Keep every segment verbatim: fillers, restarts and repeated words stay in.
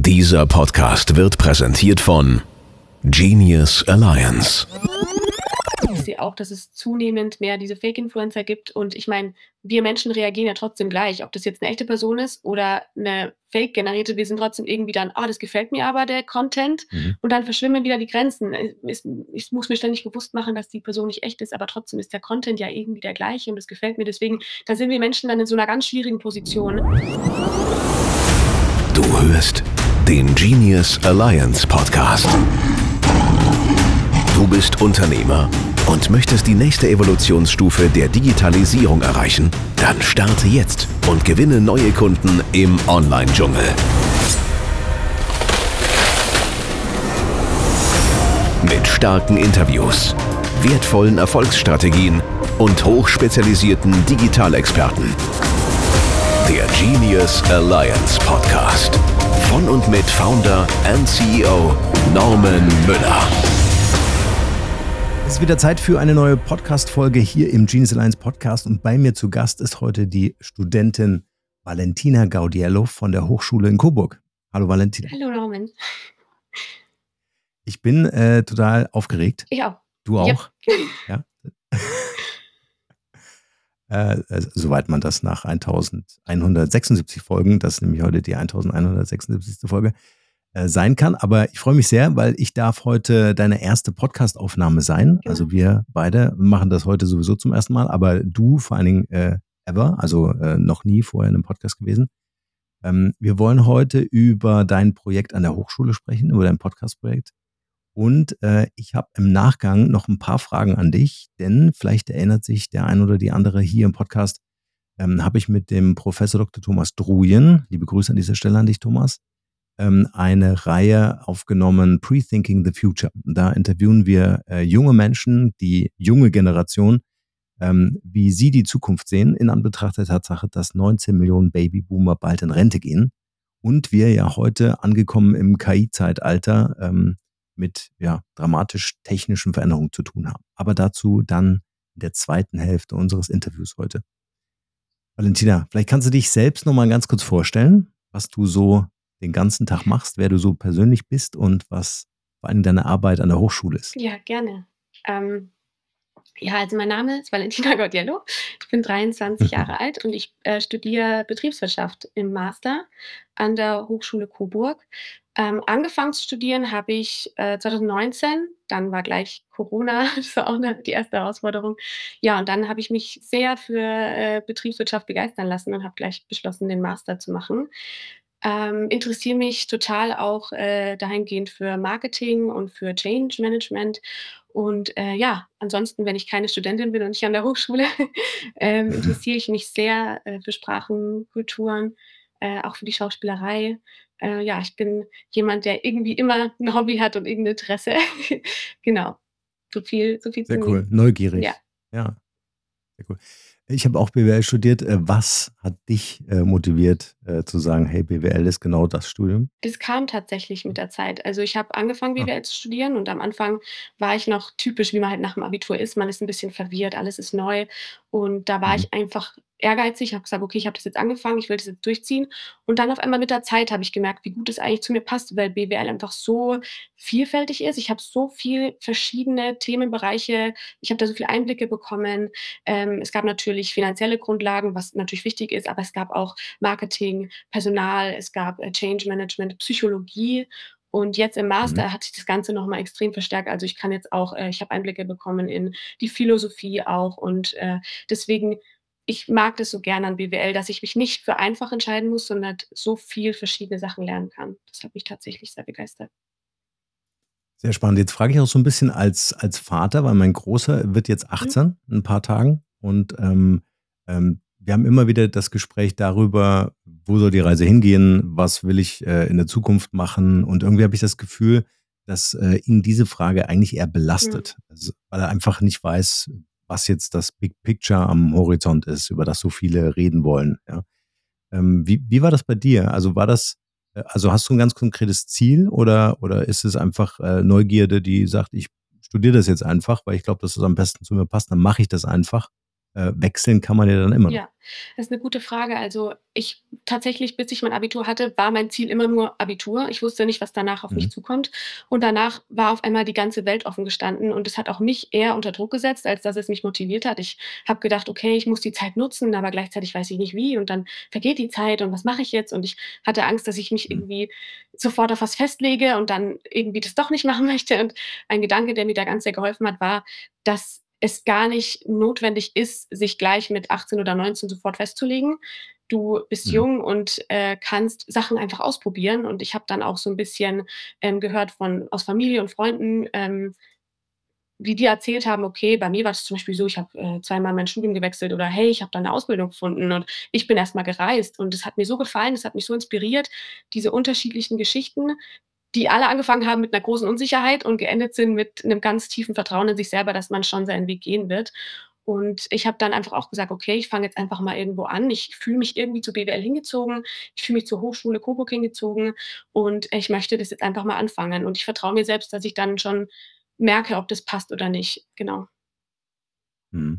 Dieser Podcast wird präsentiert von Genius Alliance. Ich sehe auch, dass es zunehmend mehr diese Fake-Influencer gibt und ich meine, wir Menschen reagieren ja trotzdem gleich, ob das jetzt eine echte Person ist oder eine Fake-generierte, wir sind trotzdem irgendwie dann, ah, das gefällt mir aber, der Content, Mhm. und dann verschwimmen wieder die Grenzen. Ich, ich muss mir ständig bewusst machen, dass die Person nicht echt ist, aber trotzdem ist der Content ja irgendwie der gleiche und das gefällt mir, deswegen, da sind wir Menschen dann in so einer ganz schwierigen Position. Du hörst den Genius Alliance Podcast. Du bist Unternehmer und möchtest die nächste Evolutionsstufe der Digitalisierung erreichen? Dann starte jetzt und gewinne neue Kunden im Online-Dschungel. Mit starken Interviews, wertvollen Erfolgsstrategien und hochspezialisierten Digitalexperten. Der Genius Alliance Podcast. Von und mit Founder und C E O Norman Müller. Es ist wieder Zeit für eine neue Podcast-Folge hier im Genius Alliance Podcast und bei mir zu Gast ist heute die Studentin Valentina Gaudiello von der Hochschule in Coburg. Hallo Valentina. Hallo Norman. Ich bin äh, total aufgeregt. Ich auch. Du auch? Ja. Ja. äh, also, soweit man das nach elfhundertsechsundsiebzig Folgen, das ist nämlich heute die elfhundertsechsundsiebzig. Folge, äh, sein kann. Aber ich freue mich sehr, weil ich darf heute deine erste Podcast-Aufnahme sein. Ja. Also wir beide machen das heute sowieso zum ersten Mal, aber du vor allen Dingen äh, ever, also äh, noch nie vorher in einem Podcast gewesen. Ähm, wir wollen heute über dein Projekt an der Hochschule sprechen, über dein Podcast-Projekt. Und äh, ich habe im Nachgang noch ein paar Fragen an dich, denn vielleicht erinnert sich der ein oder die andere hier im Podcast, ähm, habe ich mit dem Professor Doktor Thomas Druyen, liebe Grüße an dieser Stelle an dich, Thomas, ähm, eine Reihe aufgenommen, Pre-Thinking the Future. Da interviewen wir äh, junge Menschen, die junge Generation, ähm, wie sie die Zukunft sehen, in Anbetracht der Tatsache, dass neunzehn Millionen Babyboomer bald in Rente gehen und wir ja heute angekommen im K I-Zeitalter ähm, mit ja, dramatisch technischen Veränderungen zu tun haben. Aber dazu dann in der zweiten Hälfte unseres Interviews heute. Valentina, vielleicht kannst du dich selbst noch mal ganz kurz vorstellen, was du so den ganzen Tag machst, wer du so persönlich bist und was vor allem deine Arbeit an der Hochschule ist. Ja, gerne. Ähm, ja, also mein Name ist Valentina Gaudiello. Ich bin dreiundzwanzig Jahre alt und ich äh, studiere Betriebswirtschaft im Master an der Hochschule Coburg. Ähm, angefangen zu studieren habe ich äh, zwanzig neunzehn, dann war gleich Corona, das war auch eine, die erste Herausforderung. Ja, und dann habe ich mich sehr für äh, Betriebswirtschaft begeistern lassen und habe gleich beschlossen, den Master zu machen. Ähm, interessiere mich total auch äh, dahingehend für Marketing und für Change Management. Und äh, ja, ansonsten, wenn ich keine Studentin bin und nicht an der Hochschule, ähm, interessiere ich mich sehr äh, für Sprachen, Kulturen, äh, auch für die Schauspielerei. Äh, ja, ich bin jemand, der irgendwie immer ein Hobby hat und irgendein Interesse. Genau. So viel, so viel Sehr zu cool, mir. neugierig. Ja. Ja, sehr cool. Ich habe auch B W L studiert. Äh, Was hat dich äh, motiviert äh, zu sagen, hey, B W L ist genau das Studium? Das kam tatsächlich mit der Zeit. Also ich habe angefangen, Ah. B W L zu studieren und am Anfang war ich noch typisch, wie man halt nach dem Abitur ist. Man ist ein bisschen verwirrt, alles ist neu. Und da war Mhm. ich einfach ehrgeizig, habe gesagt, okay, ich habe das jetzt angefangen, ich will das jetzt durchziehen. Und dann auf einmal mit der Zeit habe ich gemerkt, wie gut es eigentlich zu mir passt, weil B W L einfach so vielfältig ist. Ich habe so viel verschiedene Themenbereiche, ich habe da so viele Einblicke bekommen. Ähm, es gab natürlich finanzielle Grundlagen, was natürlich wichtig ist, aber es gab auch Marketing, Personal, es gab äh, Change Management, Psychologie. Und jetzt im Master Mhm. hat sich das Ganze nochmal extrem verstärkt. Also ich kann jetzt auch, äh, ich habe Einblicke bekommen in die Philosophie auch. Und äh, deswegen, ich mag das so gerne an B W L, dass ich mich nicht für einfach entscheiden muss, sondern so viel verschiedene Sachen lernen kann. Das hat mich tatsächlich sehr begeistert. Sehr spannend. Jetzt frage ich auch so ein bisschen als, als Vater, weil mein Großer wird jetzt Mhm. achtzehn in ein paar Tagen und ähm, ähm, wir haben immer wieder das Gespräch darüber, wo soll die Reise hingehen, was will ich äh, in der Zukunft machen und irgendwie habe ich das Gefühl, dass äh, ihn diese Frage eigentlich eher Mhm. belastet, also, weil er einfach nicht weiß, was jetzt das Big Picture am Horizont ist, über das so viele reden wollen. Ja. Ähm, wie, wie war das bei dir? Also war das, äh, also hast du ein ganz konkretes Ziel oder, oder ist es einfach äh, Neugierde, die sagt, ich studiere das jetzt einfach, weil ich glaube, dass es am besten zu mir passt, dann mache ich das einfach. äh, wechseln kann man ja dann immer noch. Ja, das ist eine gute Frage. Also, ich tatsächlich, bis ich mein Abitur hatte, war mein Ziel immer nur Abitur. Ich wusste nicht, was danach auf Mhm. mich zukommt. Und danach war auf einmal die ganze Welt offen gestanden und es hat auch mich eher unter Druck gesetzt, als dass es mich motiviert hat. Ich habe gedacht: „Okay, ich muss die Zeit nutzen, aber gleichzeitig weiß ich nicht wie und dann vergeht die Zeit und was mache ich jetzt?“ Und ich hatte Angst, dass ich mich Mhm. irgendwie sofort auf was festlege und dann irgendwie das doch nicht machen möchte. Und ein Gedanke, der mir da ganz sehr geholfen hat, war, dass es gar nicht notwendig ist, sich gleich mit achtzehn oder neunzehn sofort festzulegen. Du bist Mhm. jung und, äh, kannst Sachen einfach ausprobieren. Und ich habe dann auch so ein bisschen, ähm, gehört von aus Familie und Freunden, ähm, wie die erzählt haben: „Okay, bei mir war das zum Beispiel so, ich habe, äh, zweimal mein Studium gewechselt“ oder „Hey, ich habe da 'ne Ausbildung gefunden und ich bin erst mal gereist.“ Und es hat mir so gefallen, es hat mich so inspiriert, diese unterschiedlichen Geschichten, die alle angefangen haben mit 'ner großen Unsicherheit und geendet sind mit 'nem ganz tiefen Vertrauen in sich selber, dass man schon seinen Weg gehen wird. Und ich habe dann einfach auch gesagt: „Okay, ich fange jetzt einfach mal irgendwo an.“ Ich fühle mich irgendwie zu B W L hingezogen. Ich fühle mich zur Hochschule Coburg hingezogen und ich möchte das jetzt einfach mal anfangen. Und ich vertraue mir selbst, dass ich dann schon merke, ob das passt oder nicht. Genau. Mhm.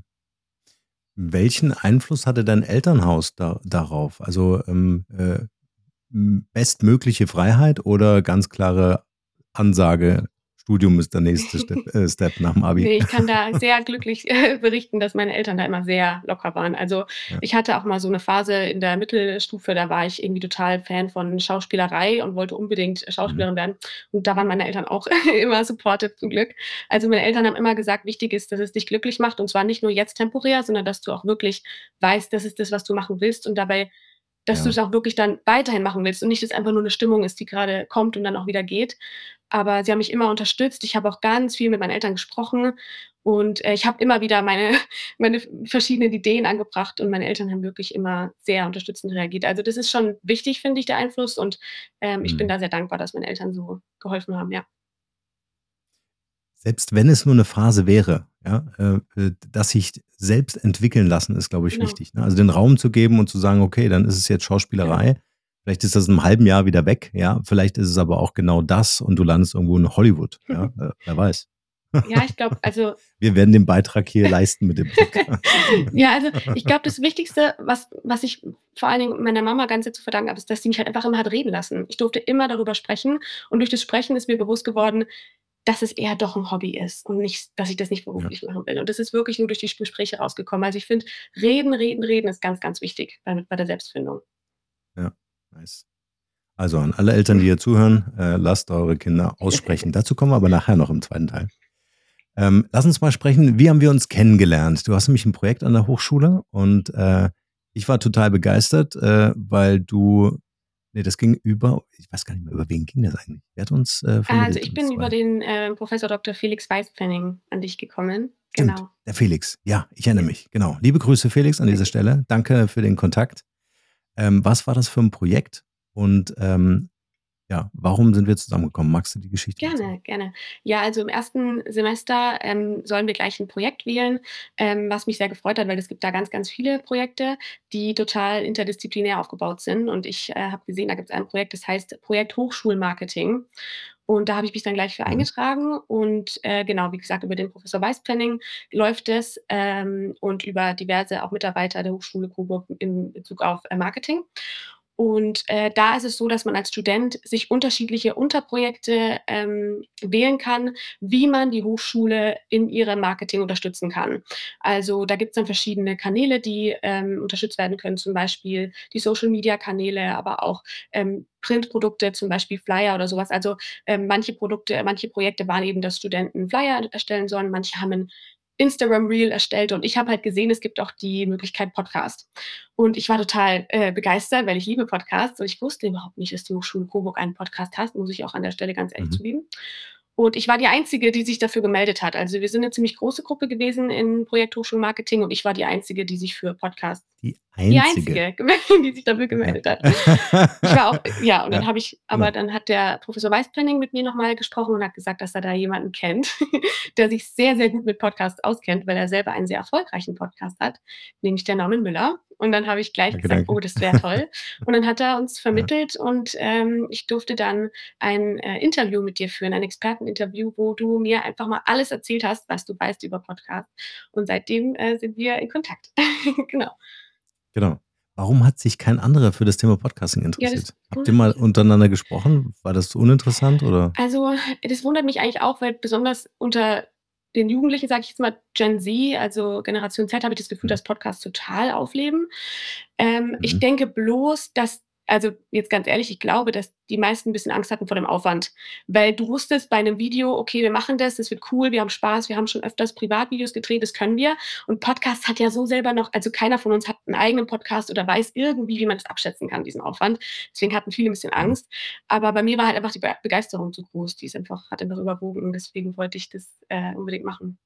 Welchen Einfluss hatte dein Elternhaus da darauf? Also, ähm, äh, hm, bestmögliche Freiheit oder ganz klare Ansage: „Studium ist der nächste Step äh, Step nach dem Abi?“ Ne, ich kann da sehr glücklich, äh, berichten, dass meine Eltern da immer sehr locker waren. Also, Ja. ich hatte auch mal so 'ne Phase in der Mittelstufe, da war ich irgendwie total Fan von Schauspielerei und wollte unbedingt Mhm. Schauspielerin werden. Und da waren meine Eltern auch immer supportive zum Glück. Also, meine Eltern haben immer gesagt: „Wichtig ist, dass es dich glücklich macht und zwar nicht nur jetzt temporär, sondern dass du auch wirklich weißt, das ist das, was du machen willst und dabei dass Ja. du's auch wirklich dann weiterhin machen willst und nicht, dass einfach nur 'ne Stimmung ist, die grade kommt und dann auch wieder geht.“ Aber sie haben mich immer unterstützt. Ich habe auch ganz viel mit meinen Eltern gesprochen und, äh, ich habe immer wieder meine meine verschiedenen Ideen angebracht und meine Eltern haben wirklich immer sehr unterstützend reagiert. Also, das ist schon wichtig, finde ich, der Einfluss und, ähm, ich bin Mhm. da sehr dankbar, dass meine Eltern so geholfen haben, ja. Selbst wenn es nur 'ne Phase wäre, ja, äh, äh, das sich selbst entwickeln lassen, ist, glaube ich, Genau, wichtig, ne? Also, den Raum zu geben und zu sagen: „Okay, dann ist es jetzt genau. Schauspielerei.“ Vielleicht ist das in 'nem halben Jahr wieder weg, ja? Vielleicht ist es aber auch genau das und du landest irgendwo in Hollywood, ja? Äh, wer weiß. Ja, ich glaube, also Wir werden den Beitrag hier leisten mit dem Podcast. ja, also, ich glaube, das Wichtigste, was was ich vor allen Dingen meiner Mama ganz sehr zu verdanken habe, ist, dass sie mich halt einfach immer hat reden lassen. Ich durfte immer darüber sprechen und durch das Sprechen ist mir bewusst geworden, dass es eher doch 'n Hobby ist und nicht dass ich das nicht Ja, beruflich machen will. Und das ist wirklich nur durch die Gespräche rausgekommen. Also, ich finde, reden, reden, reden ist ganz, ganz wichtig bei bei der Selbstfindung. ja, nice. Also, an alle Eltern, die hier zuhören, äh, lasst eure Kinder aussprechen. Dazu kommen wir aber nachher noch im zweiten Teil. Ähm, lass uns mal sprechen, wie haben wir uns kennengelernt? Du hast nämlich ein Projekt an der Hochschule und, äh, ich war total begeistert, äh, weil du ne, das ging über ich weiß gar nicht mehr, über wen ging das eigentlich? Wer hat uns, äh, Also, vermittelt, ich uns bin über zwei? den, äh, Professor Doktor Felix Weißpfenning an dich gekommen. Stimmt, Genau. der Felix. Ja, ich erinnere Ja. mich, genau. Liebe Grüße, Felix, an dieser Stelle. Danke für den Kontakt. Ähm, was war das für ein Projekt und, ähm, ja, warum sind wir zusammengekommen? Magst du die Geschichte erzählen? Gerne, gerne. Ja, also im ersten Semester, ähm, sollen wir gleich ein Projekt wählen, ähm, was mich sehr gefreut hat, weil es gibt da ganz, ganz viele Projekte, die total interdisziplinär aufgebaut sind. Und ich, äh, habe gesehen, da gibt es ein Projekt, das heißt Projekt Hochschulmarketing. Und da habe ich mich dann gleich für Mhm. eingetragen und, äh, genau, wie gesagt, über den Professor Weißpfenning läuft es, ähm, und über diverse auch Mitarbeiter der Hochschule Coburg in Bezug auf, äh, Marketing. Und, äh, da ist es so, dass man als Student sich unterschiedliche Unterprojekte, ähm, wählen kann, wie man die Hochschule in ihrem Marketing unterstützen kann. Also, da gibt's dann verschiedene Kanäle, die, ähm, unterstützt werden können, zum Beispiel die Social-Media-Kanäle, aber auch, ähm, Printprodukte, zum Beispiel Flyer oder sowas. Also, ähm, manche Produkte manche Projekte waren eben, dass Studenten Flyer erstellen sollen, manche haben 'n Instagram Reel erstellt und ich habe halt gesehen, es gibt auch die Möglichkeit Podcast. Und ich war total, äh, begeistert, weil ich liebe Podcasts und ich wusste überhaupt nicht, dass die Hochschule Coburg einen Podcast hat, muss ich auch an der Stelle ganz ehrlich Mhm. zugeben. Und ich war die Einzige, die sich dafür gemeldet hat. Also, wir sind 'ne ziemlich große Gruppe gewesen in Projekt Hochschulmarketing und ich war die Einzige, die sich für Podcasts Die Die einzige. einzige, die sich dafür gemeldet hat. Ich war auch, ja, und dann Ja, habe ich, aber genau. dann hat der Professor Weißpenning mit mir nochmal gesprochen und hat gesagt, dass er da jemanden kennt, der sich sehr, sehr gut mit Podcasts auskennt, weil er selber einen sehr erfolgreichen Podcast hat, nämlich der Norman Müller. Und dann habe ich gleich Danke, gesagt, danke. oh, das wäre toll. Und dann hat er uns Ja. vermittelt und ähm, ich durfte dann ein äh, Interview mit dir führen, ein Experteninterview, wo du mir einfach mal alles erzählt hast, was du weißt über Podcasts. Und seitdem äh, sind wir in Kontakt. Genau. Genau. Warum hat sich kein anderer für das Thema Podcasting Ja, das interessiert? Habt ihr wundert mal mich. untereinander gesprochen? War das uninteressant oder? Also, das wundert mich eigentlich auch, weil besonders unter den Jugendlichen, sage ich jetzt mal, Gen Z, also Generation Z, habe ich das Gefühl, Mhm. dass Podcasts total aufleben. Ähm, ich Mhm. denke bloß, dass, also jetzt ganz ehrlich, ich glaube, dass die meisten ein bisschen Angst hatten vor dem Aufwand, weil du wusstest bei einem Video, okay, wir machen das, das wird cool, wir haben Spaß, wir haben schon öfters Privatvideos gedreht, das können wir. Und Podcast hat ja so selber noch, also keiner von uns hat einen eigenen Podcast oder weiß irgendwie, wie man das abschätzen kann, diesen Aufwand. Deswegen hatten viele ein bisschen Mhm. Angst. Aber bei mir war halt einfach die Be Begeisterung zu groß. Die ist einfach, hat einfach überwogen und deswegen wollte ich das äh, unbedingt machen.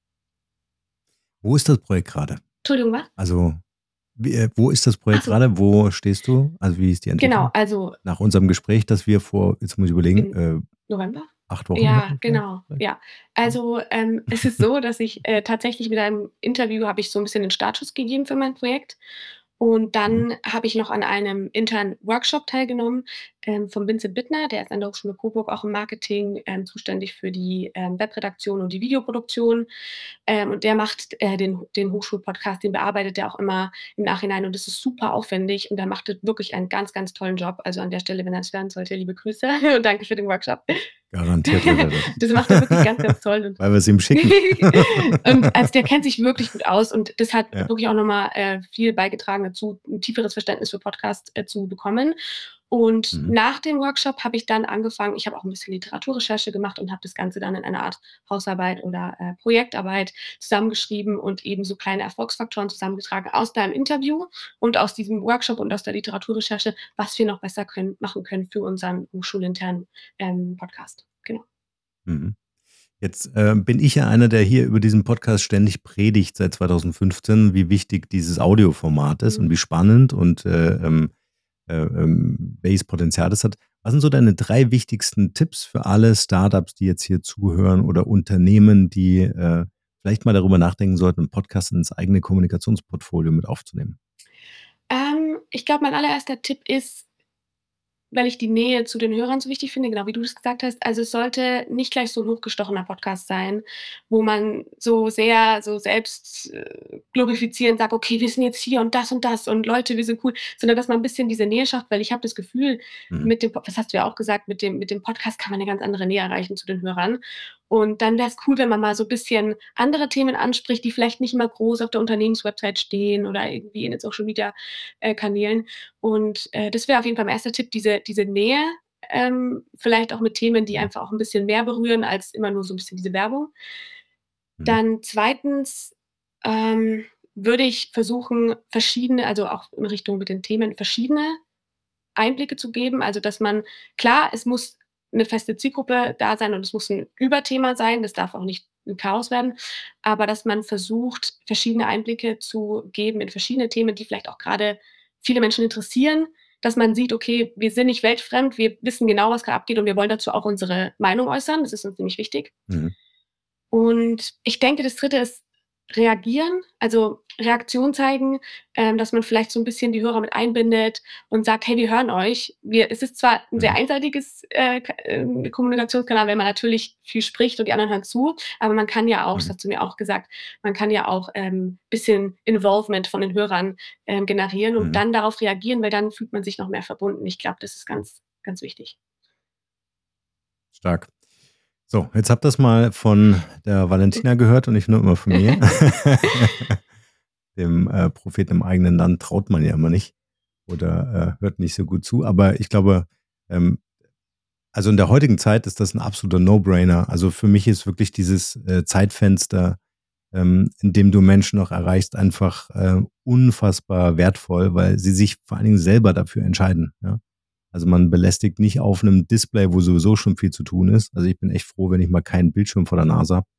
Wo ist das Projekt gerade? Entschuldigung, was? Also, wie, äh, wo ist das Ach Projekt so, gerade? Wo stehst du? Also, wie ist die genau, Entwicklung? also Nach unserem Gespräch, das wir vor, jetzt muss ich überlegen, im äh, November? acht Wochen Ja, hatten vielleicht? genau, vielleicht? ja. Also, ähm, es ist so, dass ich äh, tatsächlich mit einem Interview habe ich so ein bisschen den Startschuss gegeben für mein Projekt. Und Mhm. dann habe ich noch an einem internen Workshop teilgenommen, ähm, von Vincent Bittner, der ist an der Hochschule Coburg auch im Marketing ähm, zuständig für die ähm, Webredaktion und die Videoproduktion. Ähm, und der macht äh, den, den Hochschulpodcast, den bearbeitet er auch immer im Nachhinein und das ist super aufwendig und er macht wirklich einen ganz, ganz tollen Job. Also an der Stelle, wenn er es hören sollte, liebe Grüße und danke für den Workshop. Garantiert hört er das. Das macht er wirklich ganz, ganz toll. Und Weil wir es ihm schicken. und also der kennt sich wirklich gut aus und das hat Ja. wirklich auch nochmal äh, viel beigetragen dazu, ein tieferes Verständnis für Podcast äh, zu bekommen. Und Mhm. nach dem Workshop habe ich dann angefangen, ich habe auch ein bisschen Literaturrecherche gemacht und habe das Ganze dann in einer Art Hausarbeit oder äh, Projektarbeit zusammengeschrieben und eben so kleine Erfolgsfaktoren zusammengetragen aus deinem Interview und aus diesem Workshop und aus der Literaturrecherche, was wir noch besser können, machen können für unseren hochschulinternen ähm, Podcast. Genau. Mhm. Jetzt äh, bin ich ja einer, der hier über diesen Podcast ständig predigt seit zweitausendfünfzehn, wie wichtig dieses Audioformat ist Mhm. und wie spannend und äh, ähm, äh, ähm, welches Potenzial das hat. Was sind so deine drei wichtigsten Tipps für alle Startups, die jetzt hier zuhören oder Unternehmen, die äh, vielleicht mal darüber nachdenken sollten, einen Podcast ins eigene Kommunikationsportfolio mit aufzunehmen? Ähm, ich glaube, mein allererster Tipp ist, weil ich die Nähe zu den Hörern so wichtig finde, genau wie du das gesagt hast. Also es sollte nicht gleich so ein hochgestochener Podcast sein, wo man so sehr so selbst äh, glorifizierend sagt, okay, wir sind jetzt hier und das und das und Leute, wir sind cool, sondern dass man ein bisschen diese Nähe schafft, weil ich habe das Gefühl, Mhm. mit dem, Po- das hast du ja auch gesagt, mit dem, mit dem Podcast kann man eine ganz andere Nähe erreichen zu den Hörern. Und dann wäre es cool, wenn man mal so ein bisschen andere Themen anspricht, die vielleicht nicht immer groß auf der Unternehmenswebsite stehen oder irgendwie in den Social Media äh, Kanälen. Und äh, das wäre auf jeden Fall mein erster Tipp, diese, diese Nähe, ähm, vielleicht auch mit Themen, die Mhm. einfach auch ein bisschen mehr berühren als immer nur so ein bisschen diese Werbung. Mhm. Dann zweitens ähm, würde ich versuchen, verschiedene, also auch in Richtung mit den Themen, verschiedene Einblicke zu geben. Also, dass man, klar, es muss eine feste Zielgruppe da sein und es muss ein Überthema sein. Das darf auch nicht ein Chaos werden. Aber dass man versucht, verschiedene Einblicke zu geben in verschiedene Themen, die vielleicht auch gerade viele Menschen interessieren, dass man sieht, okay, wir sind nicht weltfremd, wir wissen genau, was gerade abgeht und wir wollen dazu auch unsere Meinung äußern. Das ist uns nämlich wichtig. Mhm. Und ich denke, das Dritte ist reagieren, also Reaktion zeigen, ähm, dass man vielleicht so ein bisschen die Hörer mit einbindet und sagt: „Hey, wir hören euch.“ Wir, es ist zwar ein sehr Mhm. einseitiges, äh, K ähm, Kommunikationskanal, wenn man natürlich viel spricht und die anderen hören zu, aber man kann ja auch, das Mhm. hast du mir auch gesagt, man kann ja auch, ähm, bisschen Involvement von den Hörern, ähm, generieren und Mhm. dann darauf reagieren, weil dann fühlt man sich noch mehr verbunden. Ich glaube, das ist ganz, ganz wichtig. Stark. So, jetzt habt ihr das mal von der Valentina gehört und nicht nur immer von mir. Dem äh, Propheten im eigenen Land traut man ja immer nicht oder äh, hört nicht so gut zu. Aber ich glaube, ähm, also in der heutigen Zeit ist das ein absoluter No-Brainer. Also für mich ist wirklich dieses äh, Zeitfenster, ähm, in dem du Menschen noch erreichst, einfach äh, unfassbar wertvoll, weil sie sich vor allen Dingen selber dafür entscheiden. Ja? Also man belästigt nicht auf einem Display, wo sowieso schon viel zu tun ist. Also ich bin echt froh, wenn ich mal keinen Bildschirm vor der Nase habe.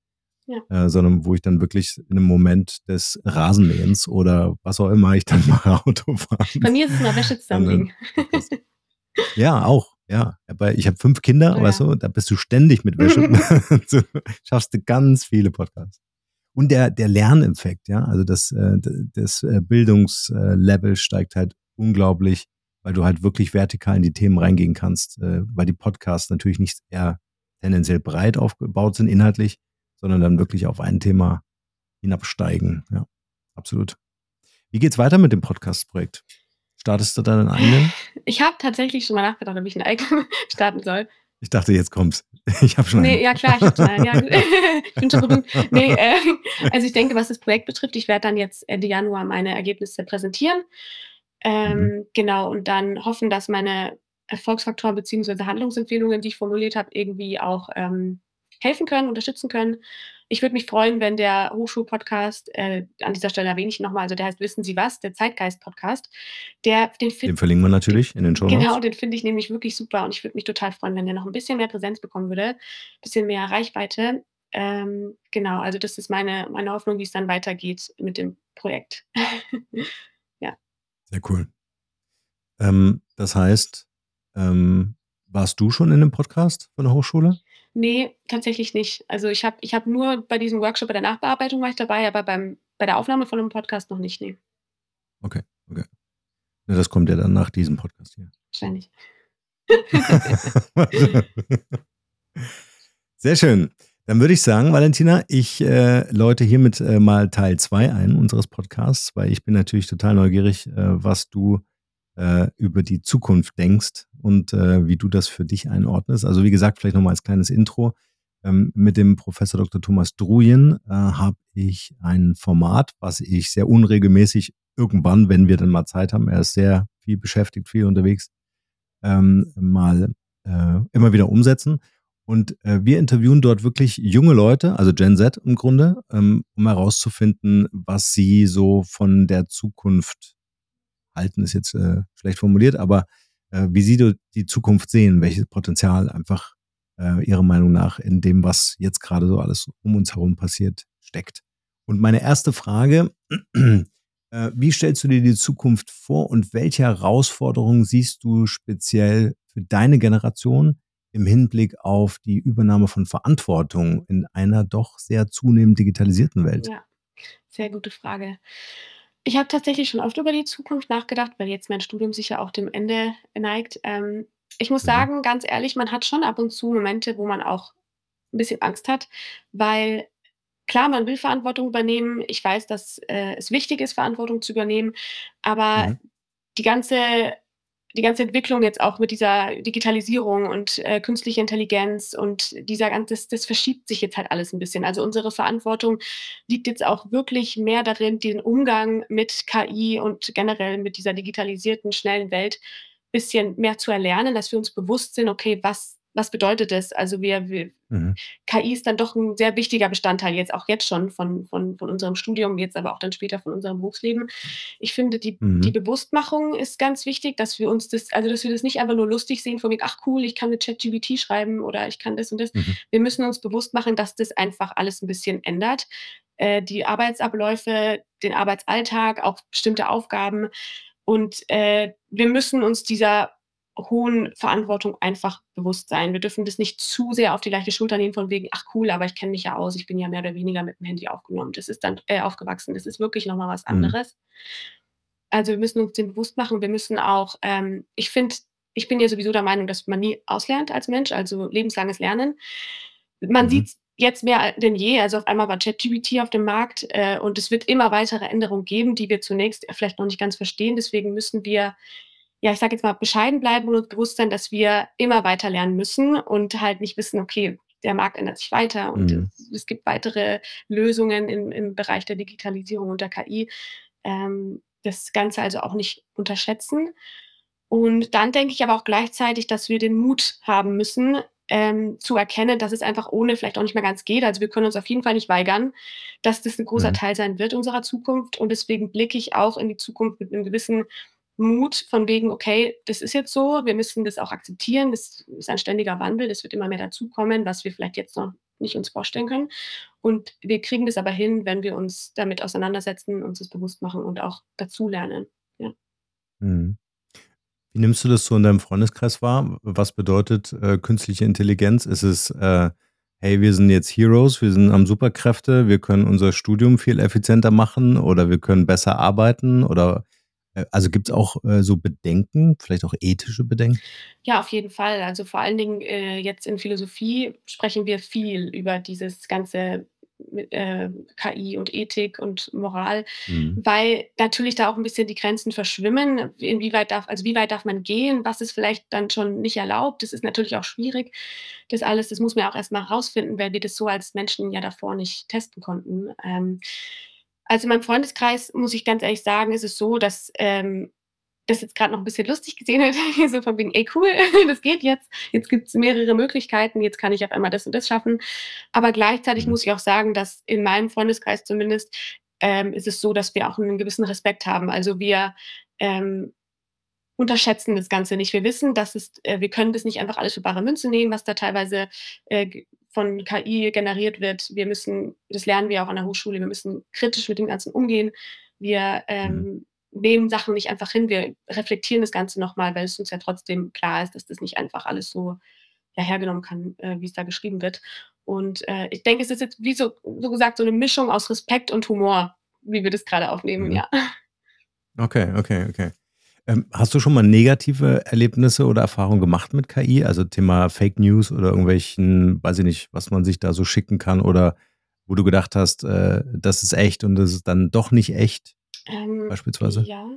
Ja. äh, sondern wo ich dann wirklich in einem Moment des Rasenmähens oder was auch immer ich dann mache, Autofahren. Bei mir ist es mal Wäsche zusammenlegen. Ja, auch. Ja, aber ich habe fünf Kinder, Oh, weißt ja. du, da bist du ständig mit Wäsche. Du schaffst du ganz viele Podcasts. Und der, der Lerneffekt, ja, also das, äh, das äh, Bildungslevel steigt halt unglaublich, weil du halt wirklich vertikal in die Themen reingehen kannst, äh, weil die Podcasts natürlich nicht eher tendenziell breit aufgebaut sind inhaltlich, sondern dann wirklich auf ein Thema hinabsteigen. Ja, absolut. Wie geht's weiter mit dem Podcast-Projekt? Startest du deinen eigenen? Ich habe tatsächlich schon mal nachgedacht, ob ich einen eigenen starten soll. Ich dachte, jetzt kommt's. Ich habe schon Nee, einen. ja klar, ich habe schon einen. Ja, gut. Ich bin schon berühmt. Nee, äh, also ich denke, was das Projekt betrifft, ich werde dann jetzt Ende Januar meine Ergebnisse präsentieren. Ähm, Mhm. Genau, und dann hoffen, dass meine Erfolgsfaktoren beziehungsweise Handlungsempfehlungen, die ich formuliert habe, irgendwie auch ähm, helfen können, unterstützen können. Ich würde mich freuen, wenn der Hochschulpodcast, äh, an dieser Stelle erwähne ich nochmal, also der heißt Wissen Sie was, der Zeitgeist-Podcast, der, den, Den verlinken wir natürlich in den Show genau, Notes. den finde ich nämlich wirklich super und ich würde mich total freuen, wenn der noch ein bisschen mehr Präsenz bekommen würde, ein bisschen mehr Reichweite. Ähm, genau, also das ist meine, meine Hoffnung, wie es dann weitergeht mit dem Projekt. Ja. Sehr cool. Ähm, das heißt, ähm, warst du schon in einem Podcast von der Hochschule? Nee, tatsächlich nicht. Also ich habe ich habe nur bei diesem Workshop bei der Nachbearbeitung war ich dabei, aber beim bei der Aufnahme von einem Podcast noch nicht, ne, Okay, okay. Na, das kommt ja dann nach diesem Podcast hier. wahrscheinlich. Sehr schön. Dann würde ich sagen, Valentina, ich äh, läute hiermit äh, mal Teil zwei ein unseres Podcasts, weil ich bin natürlich total neugierig, äh, was du äh, über die Zukunft denkst und äh, wie du das für dich einordnest. Also wie gesagt, vielleicht nochmal als kleines Intro. Ähm, mit dem Professor Doktor Thomas Druyen äh, habe ich ein Format, was ich sehr unregelmäßig irgendwann, wenn wir dann mal Zeit haben, er ist sehr viel beschäftigt, viel unterwegs, ähm, mal äh, immer wieder umsetzen. Und äh, wir interviewen dort wirklich junge Leute, also Gen Z im Grunde, ähm, um herauszufinden, was sie so von der Zukunft halten, ist jetzt äh, schlecht formuliert, aber äh, wie sie do- die Zukunft sehen, welches Potenzial einfach äh, ihrer Meinung nach in dem, was jetzt gerade so alles um uns herum passiert, steckt. Und meine erste Frage, äh, wie stellst du dir die Zukunft vor und welche Herausforderungen siehst du speziell für deine Generation im Hinblick auf die Übernahme von Verantwortung in einer doch sehr zunehmend digitalisierten Welt? Ja, sehr gute Frage. Ich habe tatsächlich schon oft über die Zukunft nachgedacht, weil jetzt mein Studium sich ja auch dem Ende neigt. Ähm, ich muss Mhm. sagen, ganz ehrlich, man hat schon ab und zu Momente, wo man auch ein bisschen Angst hat, weil klar, man will Verantwortung übernehmen. Ich weiß, dass äh, es wichtig ist, Verantwortung zu übernehmen, aber Mhm. die ganze die ganze Entwicklung jetzt auch mit dieser Digitalisierung und äh, künstlicher Intelligenz und dieser gan das das verschiebt sich jetzt halt alles ein bisschen. Also, unsere Verantwortung liegt jetzt auch wirklich mehr darin, den Umgang mit K I und generell mit dieser digitalisierten, schnellen Welt bisschen mehr zu erlernen, dass wir uns bewusst sind: „Okay, was was bedeutet das?“ Also, wir wir Mhm. K I ist dann doch ein sehr wichtiger Bestandteil jetzt auch jetzt schon von von von unserem Studium, jetzt aber auch dann später von unserem Berufsleben. Ich finde, die die Mhm. Bewusstmachung ist ganz wichtig, dass wir uns das also, dass wir das nicht einfach nur lustig sehen von wegen: „Ach cool, ich kann mit ChatGPT schreiben oder ich kann das und das.“ Mhm. Wir müssen uns bewusst machen, dass das einfach alles ein bisschen ändert, äh, die Arbeitsabläufe, den Arbeitsalltag, auch bestimmte Aufgaben. Und, äh, wir müssen uns dieser hohen Verantwortung einfach bewusst sein. Wir dürfen das nicht zu sehr auf die leichte Schulter nehmen von wegen: „Ach cool, aber ich kenne mich ja aus. Ich bin ja mehr oder weniger mit dem Handy aufgenommen. Das ist dann äh, aufgewachsen. Das ist wirklich noch mal was Mhm. anderes.“ Also, wir müssen uns dem bewusst machen. Wir müssen auch ähm, ich finde ich bin ja sowieso der Meinung, dass man nie auslernt als Mensch, also lebenslanges Lernen. Man Mhm. sieht's jetzt mehr denn je. Also, auf einmal war ChatGPT auf dem Markt, äh, und es wird immer weitere Änderungen geben, die wir zunächst vielleicht noch nicht ganz verstehen. Deswegen müssen wir, ja, ich sage jetzt mal, bescheiden bleiben und uns bewusst sein, dass wir immer weiter lernen müssen und halt nicht wissen: „Okay, der Markt ändert sich weiter und Mhm. es es gibt weitere Lösungen im im Bereich der Digitalisierung und der K I.“ Ähm, das Ganze also auch nicht unterschätzen. Und dann denke ich aber auch gleichzeitig, dass wir den Mut haben müssen, ähm, zu erkennen, dass es einfach ohne vielleicht auch nicht mehr ganz geht. Also, wir können uns auf jeden Fall nicht weigern, dass das 'n großer Mhm. Teil sein wird unserer Zukunft. Und deswegen blicke ich auch in die Zukunft mit 'nem gewissen Mut von wegen: „Okay, das ist jetzt so. Wir müssen das auch akzeptieren. Das ist ein ständiger Wandel. Es wird immer mehr dazukommen, was wir vielleicht jetzt noch nicht uns vorstellen können. Und wir kriegen das aber hin, wenn wir uns damit auseinandersetzen, uns das bewusst machen und auch dazulernen. Ja. Mhm. Wie nimmst du das so in deinem Freundeskreis wahr? Was bedeutet äh, künstliche Intelligenz? Ist es, äh, hey, wir sind jetzt Heroes, wir sind, haben Superkräfte, wir können unser Studium viel effizienter machen oder wir können besser arbeiten? Oder äh, also gibt es auch äh, so Bedenken, vielleicht auch ethische Bedenken? Ja, auf jeden Fall. Also vor allen Dingen äh, jetzt in Philosophie sprechen wir viel über dieses ganze mit, äh, K I und Ethik und Moral, Mhm. weil natürlich da auch ein bisschen die Grenzen verschwimmen. Inwieweit darf also wie weit darf man gehen? Was ist vielleicht dann schon nicht erlaubt? Das ist natürlich auch schwierig. Das alles, das muss man ja auch erst mal rausfinden, weil wir das so als Menschen ja davor nicht testen konnten. Ähm, also in meinem Freundeskreis, muss ich ganz ehrlich sagen, ist es so, dass, ähm, das jetzt gerade noch ein bisschen lustig gesehen wird, so von wegen: „Ey, cool, das geht jetzt. Jetzt gibt's mehrere Möglichkeiten. Jetzt kann ich auf einmal das und das schaffen.“ Aber gleichzeitig Mhm. muss ich auch sagen, dass in meinem Freundeskreis zumindest, ähm, ist es so, dass wir auch einen gewissen Respekt haben. Also, wir, ähm, unterschätzen das Ganze nicht. Wir wissen, dass es äh, wir können das nicht einfach alles für bare Münze nehmen, was da teilweise, äh, g von K I generiert wird. Wir müssen das lernen wir auch an der Hochschule, wir müssen kritisch mit dem Ganzen umgehen. Wir, Mhm. ähm, nehmen Sachen nicht einfach hin, wir reflektieren das Ganze noch mal, weil es uns ja trotzdem klar ist, dass das nicht einfach alles so, ja, hergenommen kann, äh, wie es da geschrieben wird. Und, äh, ich denke, es ist jetzt wie so so gesagt, so eine Mischung aus Respekt und Humor, wie wir das gerade aufnehmen, Mhm. ja. Okay, okay, okay. Ähm, hast du schon mal negative Erlebnisse oder Erfahrungen gemacht mit K I? Also Thema Fake News oder irgendwelchen, weiß ich nicht, was man sich da so schicken kann oder wo du gedacht hast, äh, das ist echt und das ist dann doch nicht echt, Ähm, beispielsweise? ja.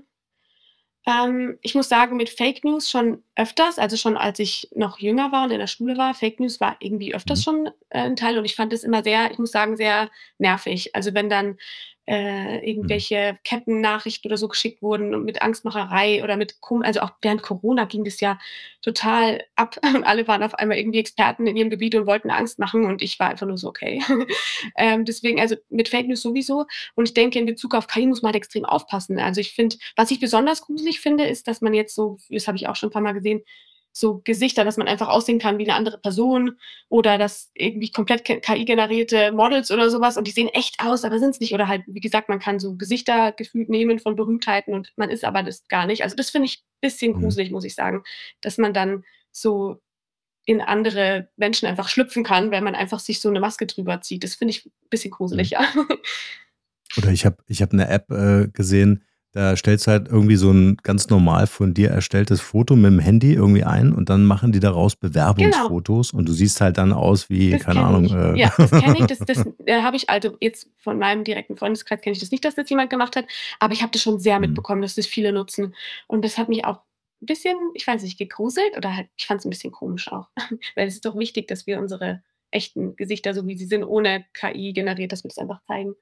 Ähm, ich muss sagen, mit Fake News schon öfters, also schon als ich noch jünger war und in der Schule war. Fake News war irgendwie öfters Mhm. schon, äh, 'n Teil und ich fand es immer sehr, ich muss sagen, sehr nervig. Also, wenn dann, äh, Mhm. irgendwelche Kettennachrichten oder so geschickt wurden und mit Angstmacherei oder mit kom also auch während Corona ging das ja total ab und alle waren auf einmal irgendwie Experten in ihrem Gebiet und wollten Angst machen und ich war einfach nur so: „Okay.“ Ähm, deswegen also mit Fake News sowieso. Und ich denke, in Bezug auf K I muss man halt extrem aufpassen. Also, ich finde, was ich besonders gruselig finde, ist, dass man jetzt so, das habe ich auch schon ein paar Mal gesehen, so Gesichter, dass man einfach aussehen kann wie 'ne andere Person oder dass irgendwie komplett K I-generierte Models oder so was und die sehen echt aus, aber sind's nicht. Oder halt, wie gesagt, man kann so Gesichter gefühlt nehmen von Berühmtheiten und man ist aber das gar nicht. Also, das finde ich bisschen Mhm. gruselig, muss ich sagen, dass man dann so in andere Menschen einfach schlüpfen kann, wenn man einfach sich so 'ne Maske drüber zieht. Das finde ich bisschen Mhm. gruselig, ja. Oder ich habe ich habe 'ne App, äh, gesehen, da stellst du halt irgendwie so 'n ganz normal von dir erstelltes Foto mit'm Handy irgendwie ein und dann machen die daraus Genau, Bewerbungsfotos und du siehst halt dann aus wie, das keine kenne Ahnung, ich. Ja, das kenne ich. äh Das das, äh, habe ich also jetzt von meinem direkten Freundeskreis kenne ich das nicht, dass das jemand gemacht hat, aber ich habe das schon sehr Mhm. mitbekommen, dass das viele nutzen. Und das hat mich auch 'n bisschen, ich weiß nicht, gegruselt oder halt, ich fand's 'n bisschen komisch auch. Weil es ist doch wichtig, dass wir unsere echten Gesichter, so wie sie sind, ohne K I generiert, dass wir das einfach zeigen.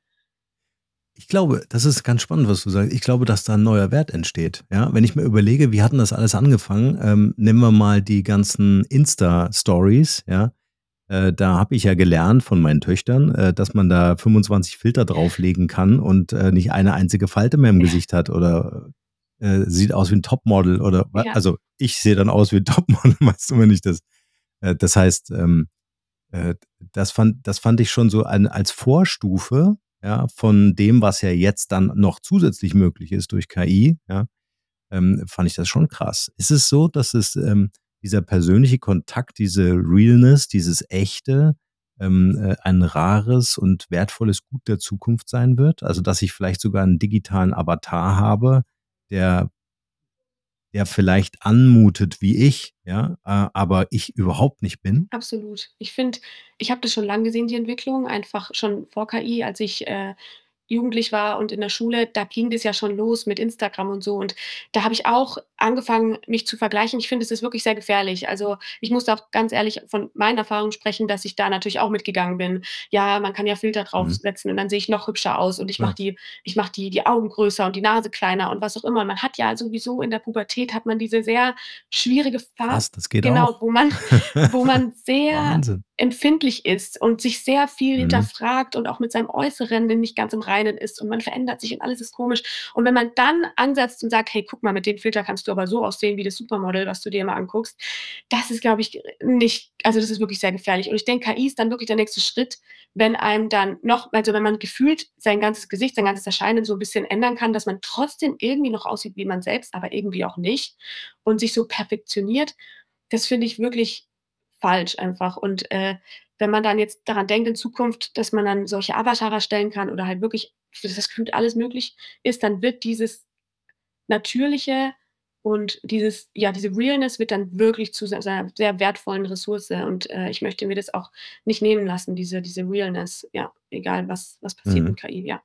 Ich glaube, das ist ganz spannend, was du sagst. Ich glaube, dass da 'n neuer Wert entsteht, ja? Wenn ich mir überlege, wie hat 'n das alles angefangen? Ähm, nehmen wir mal die ganzen Insta-Stories, ja? Äh, da habe ich ja gelernt von meinen Töchtern, äh, dass man da fünfundzwanzig Filter drauflegen kann und, äh, nicht eine einzige Falte mehr im Gesicht hat oder, äh, sieht aus wie 'n Topmodel oder wa Ja, also, ich sehe dann aus wie 'n Topmodel, weißt du, wenn ich das äh, das heißt, ähm Äh, das fand das fand ich schon so an als Vorstufe, ja, von dem, was ja jetzt dann noch zusätzlich möglich ist durch K I, ja, ähm, fand ich das schon krass. Ist es so, dass es, ähm, dieser persönliche Kontakt, diese Realness, dieses Echte, ähm, äh, ein rares und wertvolles Gut der Zukunft sein wird? Also, dass ich vielleicht sogar einen digitalen Avatar habe, der der vielleicht anmutet wie ich, ja, äh, aber ich überhaupt nicht bin? absolut. Ich finde, ich habe das schon lang gesehen, die Entwicklung, einfach schon vor K I, als ich, äh, jugendlich war und in der Schule, da ging das ja schon los mit Instagram und so. Und da habe ich auch angefangen, mich zu vergleichen. Ich finde, es ist wirklich sehr gefährlich. Also, ich muss da auch ganz ehrlich von meinen Erfahrungen sprechen, dass ich da natürlich auch mitgegangen bin. Ja, man kann ja Filter Mhm, draufsetzen und dann sehe ich noch hübscher aus und ich mache klar. die ich mache die die Augen größer und die Nase kleiner und was auch immer. Man hat ja sowieso in der Pubertät hat man diese sehr schwierige Phase, Krass, das geht genau, auch. wo man wo man sehr Wahnsinn. empfindlich ist und sich sehr viel Mhm. hinterfragt und auch mit seinem Äußeren nicht ganz im Reinen ist und man verändert sich und alles ist komisch. Und wenn man dann ansetzt und sagt, hey, guck mal, mit dem Filter kannst du aber so aussehen wie das Supermodel, was du dir immer anguckst, das ist, glaube ich, nicht, also das ist wirklich sehr gefährlich. Und ich denke, K I ist dann wirklich der nächste Schritt, wenn einem dann noch, also wenn man gefühlt sein ganzes Gesicht, sein ganzes Erscheinen so ein bisschen ändern kann, dass man trotzdem irgendwie noch aussieht wie man selbst, aber irgendwie auch nicht und sich so perfektioniert, das finde ich wirklich falsch einfach. Und äh, wenn man dann jetzt daran denkt in Zukunft, dass man dann solche Avatare erstellen kann oder halt wirklich, dass das Gefühl alles möglich ist, dann wird dieses Natürliche und dieses, ja, diese Realness wird dann wirklich zu se- seiner sehr wertvollen Ressource. Und äh, ich möchte mir das auch nicht nehmen lassen, diese, diese Realness, ja, egal was, was passiert Mhm. mit K I, ja.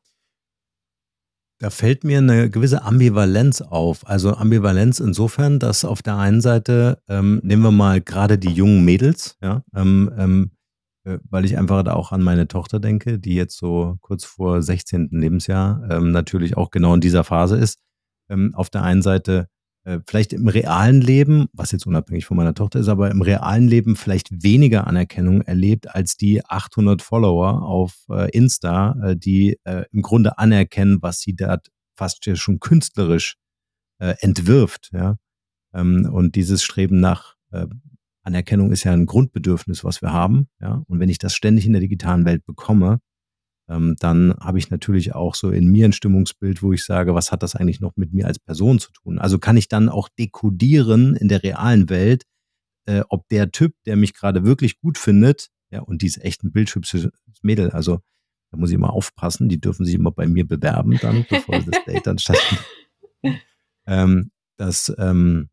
Da fällt mir eine gewisse Ambivalenz auf. Also Ambivalenz insofern, dass auf der einen Seite, ähm, nehmen wir mal gerade die jungen Mädels, ja, ähm, ähm, äh, weil ich einfach da auch an meine Tochter denke, die jetzt so kurz vor sechzehnten Lebensjahr ähm, natürlich auch genau in dieser Phase ist. Ähm, auf der einen Seite äh, vielleicht im realen Leben, was jetzt unabhängig von meiner Tochter ist, aber im realen Leben vielleicht weniger Anerkennung erlebt als die achthundert Follower auf äh, Insta, äh, die äh, im Grunde anerkennen, was sie da fast ja schon künstlerisch äh, entwirft. Ja? Ähm, und dieses Streben nach äh, Anerkennung ist ja ein Grundbedürfnis, was wir haben. Ja? Und wenn ich das ständig in der digitalen Welt bekomme, ähm, dann habe ich natürlich auch so in mir ein Stimmungsbild, wo ich sage, was hat das eigentlich noch mit mir als Person zu tun? Also kann ich dann auch dekodieren in der realen Welt, äh, ob der Typ, der mich gerade wirklich gut findet, ja, und die ist echt ein bildhübsches Mädel, also da muss ich immer aufpassen, die dürfen sich immer bei mir bewerben dann, bevor das Date dann stattfindet. Ähm, dass, ähm,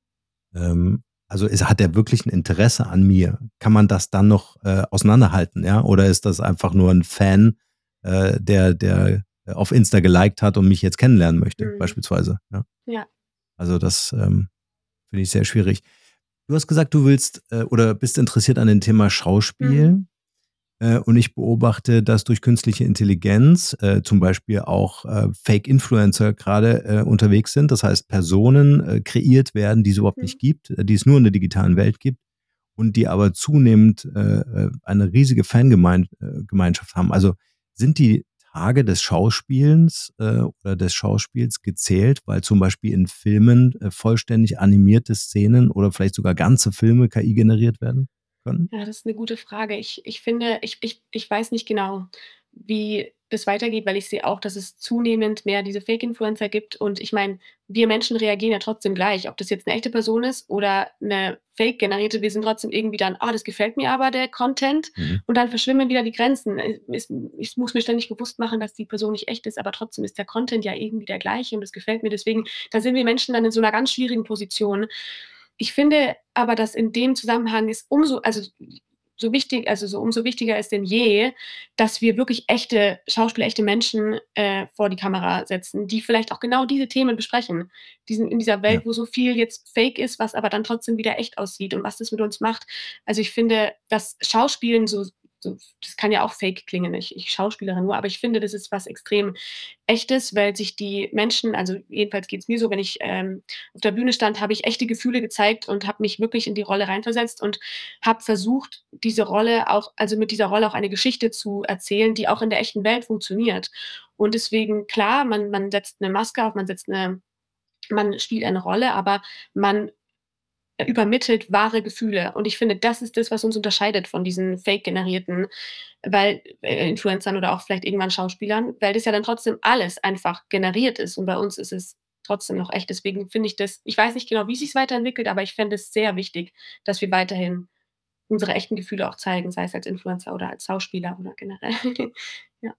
ähm, also ist, hat er wirklich ein Interesse an mir? Kann man das dann noch äh, auseinanderhalten, ja? Oder ist das einfach nur ein Fan, äh, der, der auf Insta geliked hat und mich jetzt kennenlernen möchte, Mhm. beispielsweise? Ja? Ja. Also das ähm, finde ich sehr schwierig. Du hast gesagt, du willst äh, oder bist interessiert an dem Thema Schauspiel. Mhm. Äh, und ich beobachte, dass durch künstliche Intelligenz äh, zum Beispiel auch äh, Fake-Influencer gerade äh, unterwegs sind. Das heißt, Personen äh, kreiert werden, die es überhaupt Mhm. nicht gibt, äh, die es nur in der digitalen Welt gibt und die aber zunehmend äh, äh, eine riesige Fangemeinschaft haben. Also sind die Tage des Schauspielens äh, oder des Schauspiels gezählt, weil zum Beispiel in Filmen äh, vollständig animierte Szenen oder vielleicht sogar ganze Filme K I generiert werden können? Ja, das ist eine gute Frage. Ich ich finde, ich ich ich weiß nicht genau, wie das weitergeht, weil ich sehe auch, dass es zunehmend mehr diese Fake-Influencer gibt und ich meine, wir Menschen reagieren ja trotzdem gleich, ob das jetzt eine echte Person ist oder eine fake-generierte, wir sind trotzdem irgendwie dann: „Ah, das gefällt mir aber, der Content“, Mhm. und dann verschwimmen wieder die Grenzen. Äh, es ich muss mir ständig bewusst machen, dass die Person nicht echt ist, aber trotzdem ist der Content ja irgendwie der gleiche und das gefällt mir. Deswegen, da sind wir Menschen dann in so einer ganz schwierigen Position. Ich finde aber, dass in dem Zusammenhang ist umso, also so wichtig, also so umso wichtiger ist denn je, dass wir wirklich echte Schauspieler, echte Menschen äh, vor die Kamera setzen, die vielleicht auch genau diese Themen besprechen. Diesen, in dieser Ja. Welt, wo so viel jetzt fake ist, was aber dann trotzdem wieder echt aussieht und was das mit uns macht. Also ich finde, dass Schauspielen so, so das kann ja auch fake klingen, ich, ich schauspielere nur, aber ich finde, das ist was extrem Echtes, weil sich die Menschen, also jedenfalls geht es mir so, wenn ich ähm, auf der Bühne stand, habe ich echte Gefühle gezeigt und habe mich wirklich in die Rolle reinversetzt und habe versucht, diese Rolle auch, also mit dieser Rolle auch eine Geschichte zu erzählen, die auch in der echten Welt funktioniert. Und deswegen, klar, man, man setzt eine Maske auf, man setzt eine, man spielt eine Rolle, aber man übermittelt wahre Gefühle. Und ich finde, das ist das, was uns unterscheidet von diesen fake-generierten, weil äh, Influencern oder auch vielleicht irgendwann Schauspielern, weil das ja dann trotzdem alles einfach generiert ist. Und bei uns ist es trotzdem noch echt. Deswegen finde ich das, ich weiß nicht genau, wie sich weiterentwickelt, aber ich fände es sehr wichtig, dass wir weiterhin unsere echten Gefühle auch zeigen, sei es als Influencer oder als Schauspieler oder generell. Ja.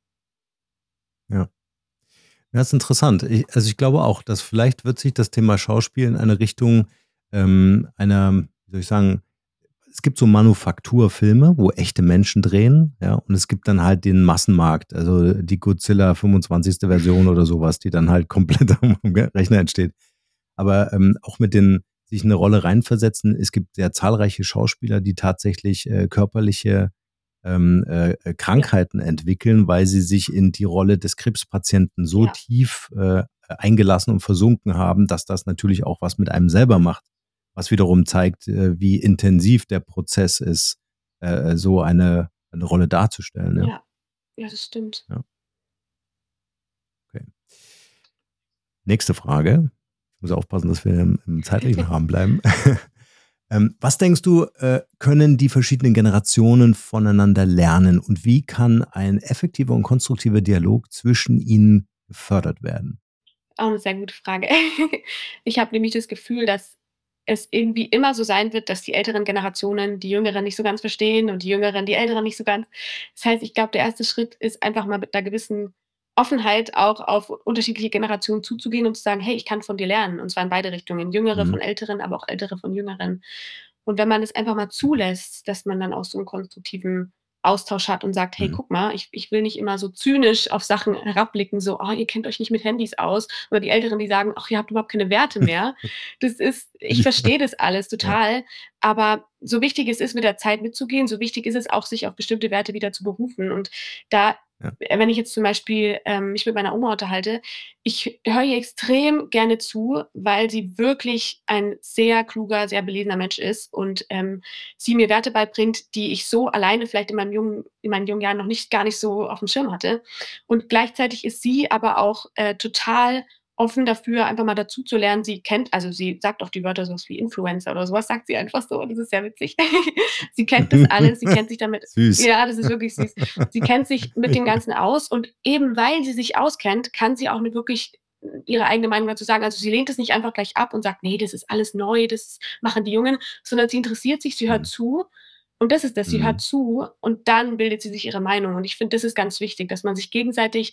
Ja. Ja, ist interessant. Ich, also ich glaube auch, dass vielleicht wird sich das Thema Schauspiel in eine Richtung ähm, einer, wie soll ich sagen, es gibt so Manufakturfilme, wo echte Menschen drehen, ja, und es gibt dann halt den Massenmarkt, also die Godzilla fünfundzwanzigste Version oder sowas, die dann halt komplett am Rechner entsteht. Aber ähm, auch mit den sich in eine Rolle reinversetzen, es gibt sehr zahlreiche Schauspieler, die tatsächlich äh, körperliche ähm, äh, Krankheiten entwickeln, weil sie sich in die Rolle des Krebspatienten so Ja. tief äh, eingelassen und versunken haben, dass das natürlich auch was mit einem selber macht, was wiederum zeigt, äh, wie intensiv der Prozess ist, äh, so eine, eine Rolle darzustellen. Ja. Ja, ja, das stimmt. Ja. Okay. Nächste Frage. Ich muss aufpassen, dass wir im, im zeitlichen Rahmen bleiben. ähm, was denkst du, äh, können die verschiedenen Generationen voneinander lernen und wie kann ein effektiver und konstruktiver Dialog zwischen ihnen gefördert werden? Auch eine sehr gute Frage. Ich habe nämlich das Gefühl, dass es irgendwie immer so sein wird, dass die älteren Generationen die Jüngeren nicht so ganz verstehen und die Jüngeren die Älteren nicht so ganz. Das heißt, ich glaube, der erste Schritt ist einfach mal mit einer gewissen Offenheit auch auf unterschiedliche Generationen zuzugehen und zu sagen: „Hey, ich kann von dir lernen“, und zwar in beide Richtungen, Jüngere Mhm. von Älteren, aber auch Ältere von Jüngeren. Und wenn man es einfach mal zulässt, dass man dann auch so einen konstruktiven Austausch hat und sagt: „Hey, Mhm. guck mal, ich ich will nicht immer so zynisch auf Sachen herabblicken, so: ‚Oh, ihr kennt euch nicht mit Handys aus.‘“ Oder die Älteren, die sagen: „Ach, ihr habt überhaupt keine Werte mehr.“ Das ist ich Ja. verstehe das alles Ja. total, aber so wichtig es ist, mit der Zeit mitzugehen, so wichtig ist es auch, sich auf bestimmte Werte wieder zu berufen. Und da Ja. äh, wenn ich jetzt zum Beispiel, ähm, mich mit meiner Oma unterhalte, ich höre ihr extrem gerne zu, weil sie wirklich ein sehr kluger, sehr belesener Mensch ist und, ähm, sie mir Werte beibringt, die ich so alleine vielleicht in meinem jungen in meinen jungen Jahren noch nicht gar nicht so auf dem Schirm hatte. Und gleichzeitig ist sie aber auch, äh, total offen dafür, einfach mal dazu zu lernen. Sie kennt also, sie sagt auch die Wörter so was wie Influencer oder so was, sagt sie einfach so, und das ist sehr witzig. Sie kennt das alles, sie kennt sich damit Süß. ja, das ist wirklich süß. Sie kennt sich mit dem Ganzen aus und eben weil sie sich auskennt, kann sie auch mit wirklich ihre eigene Meinung dazu sagen. Also, sie lehnt es nicht einfach gleich ab und sagt: „Ne, das ist alles neu, das machen die Jungen“, sondern sie interessiert sich, sie hört Mhm. zu und das ist das, sie hört Mhm. zu und dann bildet sie sich ihre Meinung. Und ich finde, das ist ganz wichtig, dass man sich gegenseitig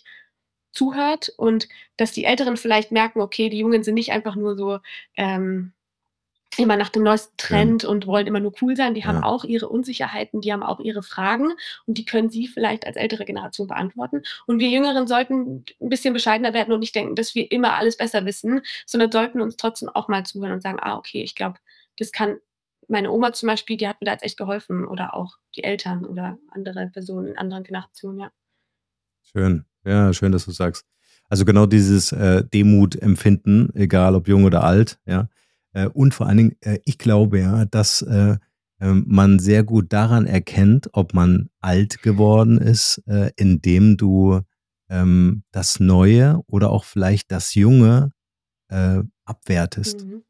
zuhört und dass die Älteren vielleicht merken: Okay, die Jungen sind nicht einfach nur so, ähm immer nach dem neuesten Schön. Trend und wollen immer nur cool sein. Die haben Ja. auch ihre Unsicherheiten, die haben auch ihre Fragen und die können sie vielleicht als ältere Generation beantworten. Und wir Jüngeren sollten ein bisschen bescheidener werden und nicht denken, dass wir immer alles besser wissen, sondern sollten uns trotzdem auch mal zuhören und sagen: „Ah, okay, ich glaube, das kann“. Meine Oma zum Beispiel, die hat mir da jetzt echt geholfen oder auch die Eltern oder andere Personen in anderen Generationen, ja. Schön. Ja, schön, dass du sagst. Also genau dieses äh, Demut empfinden, egal ob jung oder alt, ja. Äh, und vor allen Dingen, äh, ich glaube ja, dass äh, ähm, man sehr gut daran erkennt, ob man alt geworden ist, äh, indem du ähm, das Neue oder auch vielleicht das Junge äh, abwertest. Mhm.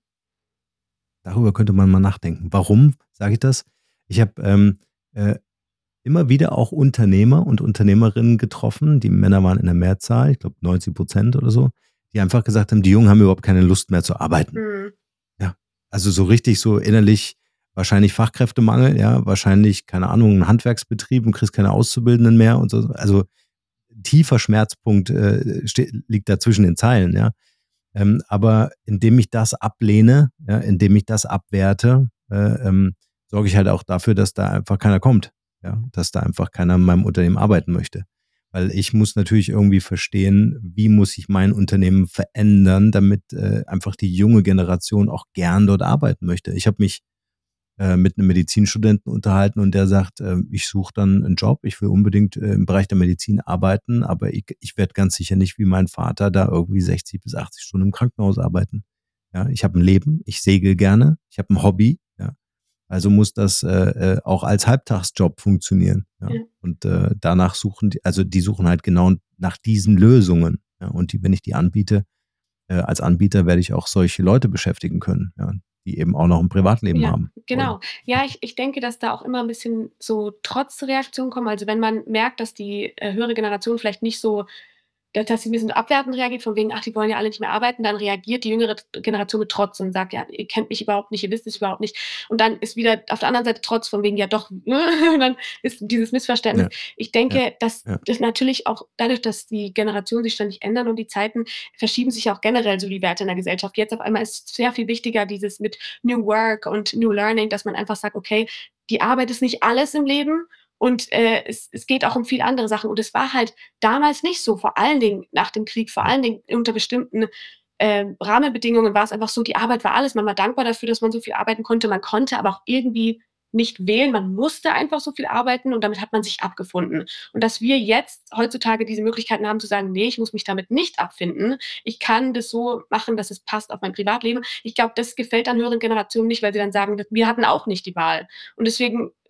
Darüber könnte man mal nachdenken. Warum sage ich das? Ich habe ähm, äh, immer wieder auch Unternehmer und Unternehmerinnen getroffen, die Männer waren in der Mehrzahl, ich glaube neunzig Prozent oder so, die einfach gesagt haben, die Jungen haben überhaupt keine Lust mehr zu arbeiten. Mhm. Ja, also so richtig so innerlich wahrscheinlich Fachkräftemangel, ja, wahrscheinlich, keine Ahnung, ein Handwerksbetrieb und kriegst keine Auszubildenden mehr und so. Also tiefer Schmerzpunkt äh, ste- liegt da zwischen den Zeilen, ja. Ähm, aber indem ich das ablehne, ja, indem ich das abwerte, äh, ähm, sorge ich halt auch dafür, dass da einfach keiner kommt. Ja, dass da einfach keiner in meinem Unternehmen arbeiten möchte. Weil ich muss natürlich irgendwie verstehen, wie muss ich mein Unternehmen verändern, damit äh, einfach die junge Generation auch gern dort arbeiten möchte. Ich habe mich äh, mit einem Medizinstudenten unterhalten und der sagt, äh, ich suche dann einen Job, ich will unbedingt äh, im Bereich der Medizin arbeiten, aber ich, ich werde ganz sicher nicht wie mein Vater da irgendwie sechzig bis achtzig Stunden im Krankenhaus arbeiten. Ja, ich habe ein Leben, ich segel gerne, ich habe ein Hobby, ja. Also muss das äh, äh, auch als Halbtagsjob funktionieren. Ja. Ja. Und äh, danach suchen die, also die suchen halt genau nach diesen Lösungen. Ja. Und die, wenn ich die anbiete, äh, als Anbieter werde ich auch solche Leute beschäftigen können, ja, die eben auch noch ein Privatleben Ja, haben wollen. genau. Ja, ich ich denke, dass da auch immer 'n bisschen so Trotzreaktionen kommen. Also, wenn man merkt, dass die, äh, höhere Generation vielleicht nicht so da dass sie 'n bisschen abwertend reagiert von wegen: „Ach, die wollen ja alle nicht mehr arbeiten“, dann reagiert die jüngere T Generation mit Trotz und sagt: „Ja, ihr kennt mich überhaupt nicht, ihr wisst es überhaupt nicht.“ Und dann ist wieder auf der anderen Seite Trotz von wegen: „Ja doch“, ne? Und dann ist dieses Missverständnis. Ja, Ich ja, denke, dass ja. das natürlich auch dadurch, dass die Generationen sich ständig ändern und die Zeiten, verschieben sich auch generell so die Werte in der Gesellschaft. Jetzt auf einmal ist sehr viel wichtiger dieses mit New Work und New Learning, dass man einfach sagt: „Okay, die Arbeit ist nicht alles im Leben und, äh, es es geht auch um viel andere Sachen.“ Und es war halt damals nicht so, vor allen Dingen nach dem Krieg, vor Hm. allen Dingen unter bestimmten, ähm, Rahmenbedingungen war es einfach so, die Arbeit war alles. Man war dankbar dafür, dass man so viel arbeiten konnte. Man konnte aber auch irgendwie nicht wählen. Man musste einfach so viel arbeiten und damit hat man sich abgefunden. Und dass wir jetzt heutzutage diese Möglichkeiten haben zu sagen: „Ne, ich muss mich damit nicht abfinden. Ich kann das so machen, dass es passt auf mein Privatleben.“ Ich glaube, das gefällt dann höheren Generationen nicht, weil sie dann sagen: „Wir hatten auch nicht die Wahl.“ Und deswegen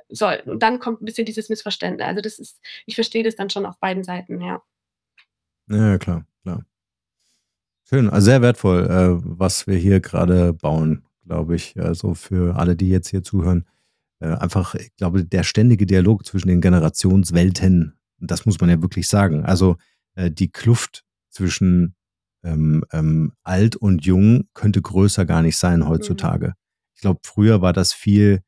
sollten. Und dann kommt ein bisschen dieses Missverständnis. Also das ist, ich verstehe das dann schon auf beiden Seiten, ja. Ja, klar, klar. Schön, also sehr wertvoll, äh, was wir hier gerade bauen, glaube ich. Also für alle, die jetzt hier zuhören. Äh, einfach, ich glaube, der ständige Dialog zwischen den Generationswelten, das muss man ja wirklich sagen. Also äh, die Kluft zwischen ähm, ähm, alt und jung könnte größer gar nicht sein heutzutage. Mhm. Ich glaube, früher war das viel,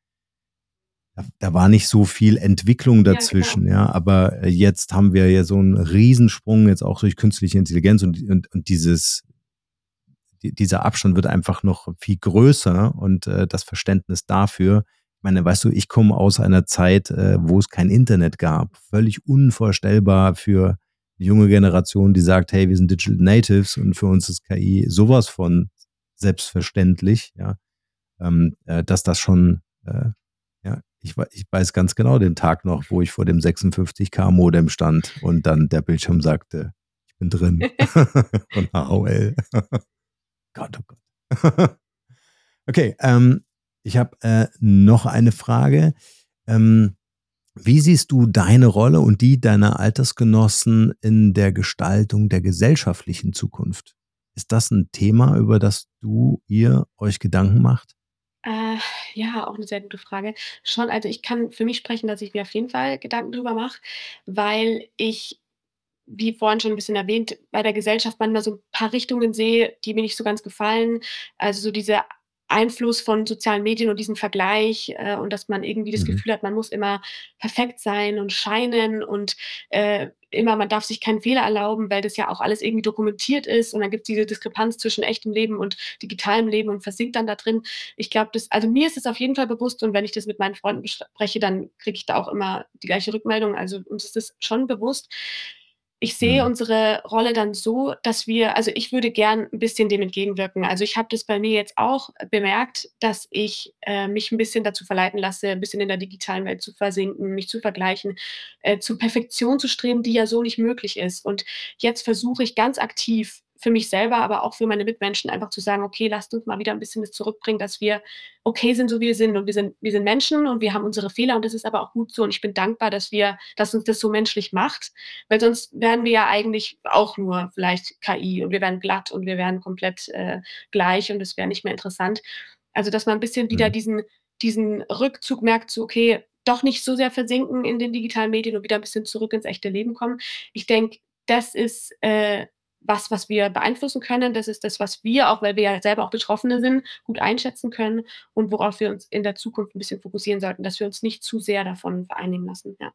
da, da war nicht so viel Entwicklung dazwischen, ja, ja, aber jetzt haben wir ja so einen Riesensprung jetzt auch durch künstliche Intelligenz und, und, und dieses, die, dieser Abstand wird einfach noch viel größer und äh, das Verständnis dafür. Ich meine, weißt du, ich komme aus einer Zeit, äh, wo es kein Internet gab. Völlig unvorstellbar für die junge Generation, die sagt, hey, wir sind Digital Natives und für uns ist K I sowas von selbstverständlich, ja, ähm, äh, dass das schon, äh, ja, ich, ich weiß ganz genau den Tag noch, wo ich vor dem sechsundfünfzig K Modem stand und dann der Bildschirm sagte, ich bin drin. Von A O L. Gott, oh Gott. Okay, ähm, ich habe äh, noch eine Frage. Ähm, wie siehst du deine Rolle und die deiner Altersgenossen in der Gestaltung der gesellschaftlichen Zukunft? Ist das ein Thema, über das du, ihr euch Gedanken macht? Äh, ja, auch eine sehr gute Frage. Schon, also ich kann für mich sprechen, dass ich mir auf jeden Fall Gedanken drüber mache, weil ich, wie vorhin schon ein bisschen erwähnt, bei der Gesellschaft manchmal so ein paar Richtungen sehe, die mir nicht so ganz gefallen. Also, so dieser Einfluss von sozialen Medien und diesen Vergleich, äh, und dass man irgendwie das Mhm. Gefühl hat, man muss immer perfekt sein und scheinen und, äh, immer man darf sich keinen Fehler erlauben, weil das ja auch alles irgendwie dokumentiert ist und dann gibt's diese Diskrepanz zwischen echtem Leben und digitalem Leben und versinkt dann da drin. Ich glaube, das, also, mir ist es auf jeden Fall bewusst und wenn ich das mit meinen Freunden bespreche, dann kriege ich da auch immer die gleiche Rückmeldung. Also, uns ist das schon bewusst. Ich sehe Mhm. unsere Rolle dann so, dass wir, also, ich würde gern 'n bisschen dem entgegenwirken. Also, ich habe das bei mir jetzt auch bemerkt, dass ich, äh, mich 'n bisschen dazu verleiten lasse, 'n bisschen in der digitalen Welt zu versinken, mich zu vergleichen, äh, zu Perfektion zu streben, die ja so nicht möglich ist. Und jetzt versuche ich ganz aktiv für mich selber, aber auch für meine Mitmenschen einfach zu sagen: „Okay, lasst uns mal wieder 'n bisschen das zurückbringen, dass wir okay sind, so wie wir sind und wir sind wir sind Menschen und wir haben unsere Fehler und das ist aber auch gut so und ich bin dankbar, dass wir dass uns das so menschlich macht, weil sonst wären wir ja eigentlich auch nur vielleicht K I und wir wären glatt und wir wären komplett, äh, gleich und es wäre nicht mehr interessant. Also, dass man 'n bisschen wieder Mhm. diesen diesen Rückzug merkt, so: „Okay, doch nicht so sehr versinken in den digitalen Medien und wieder 'n bisschen zurück ins echte Leben kommen.“ Ich denke, das ist, äh, was, was wir beeinflussen können. Das ist das, was wir auch, weil wir ja selber auch Betroffene sind, gut einschätzen können und worauf wir uns in der Zukunft 'n bisschen fokussieren sollten, dass wir uns nicht zu sehr davon vereinnehmen lassen, ja.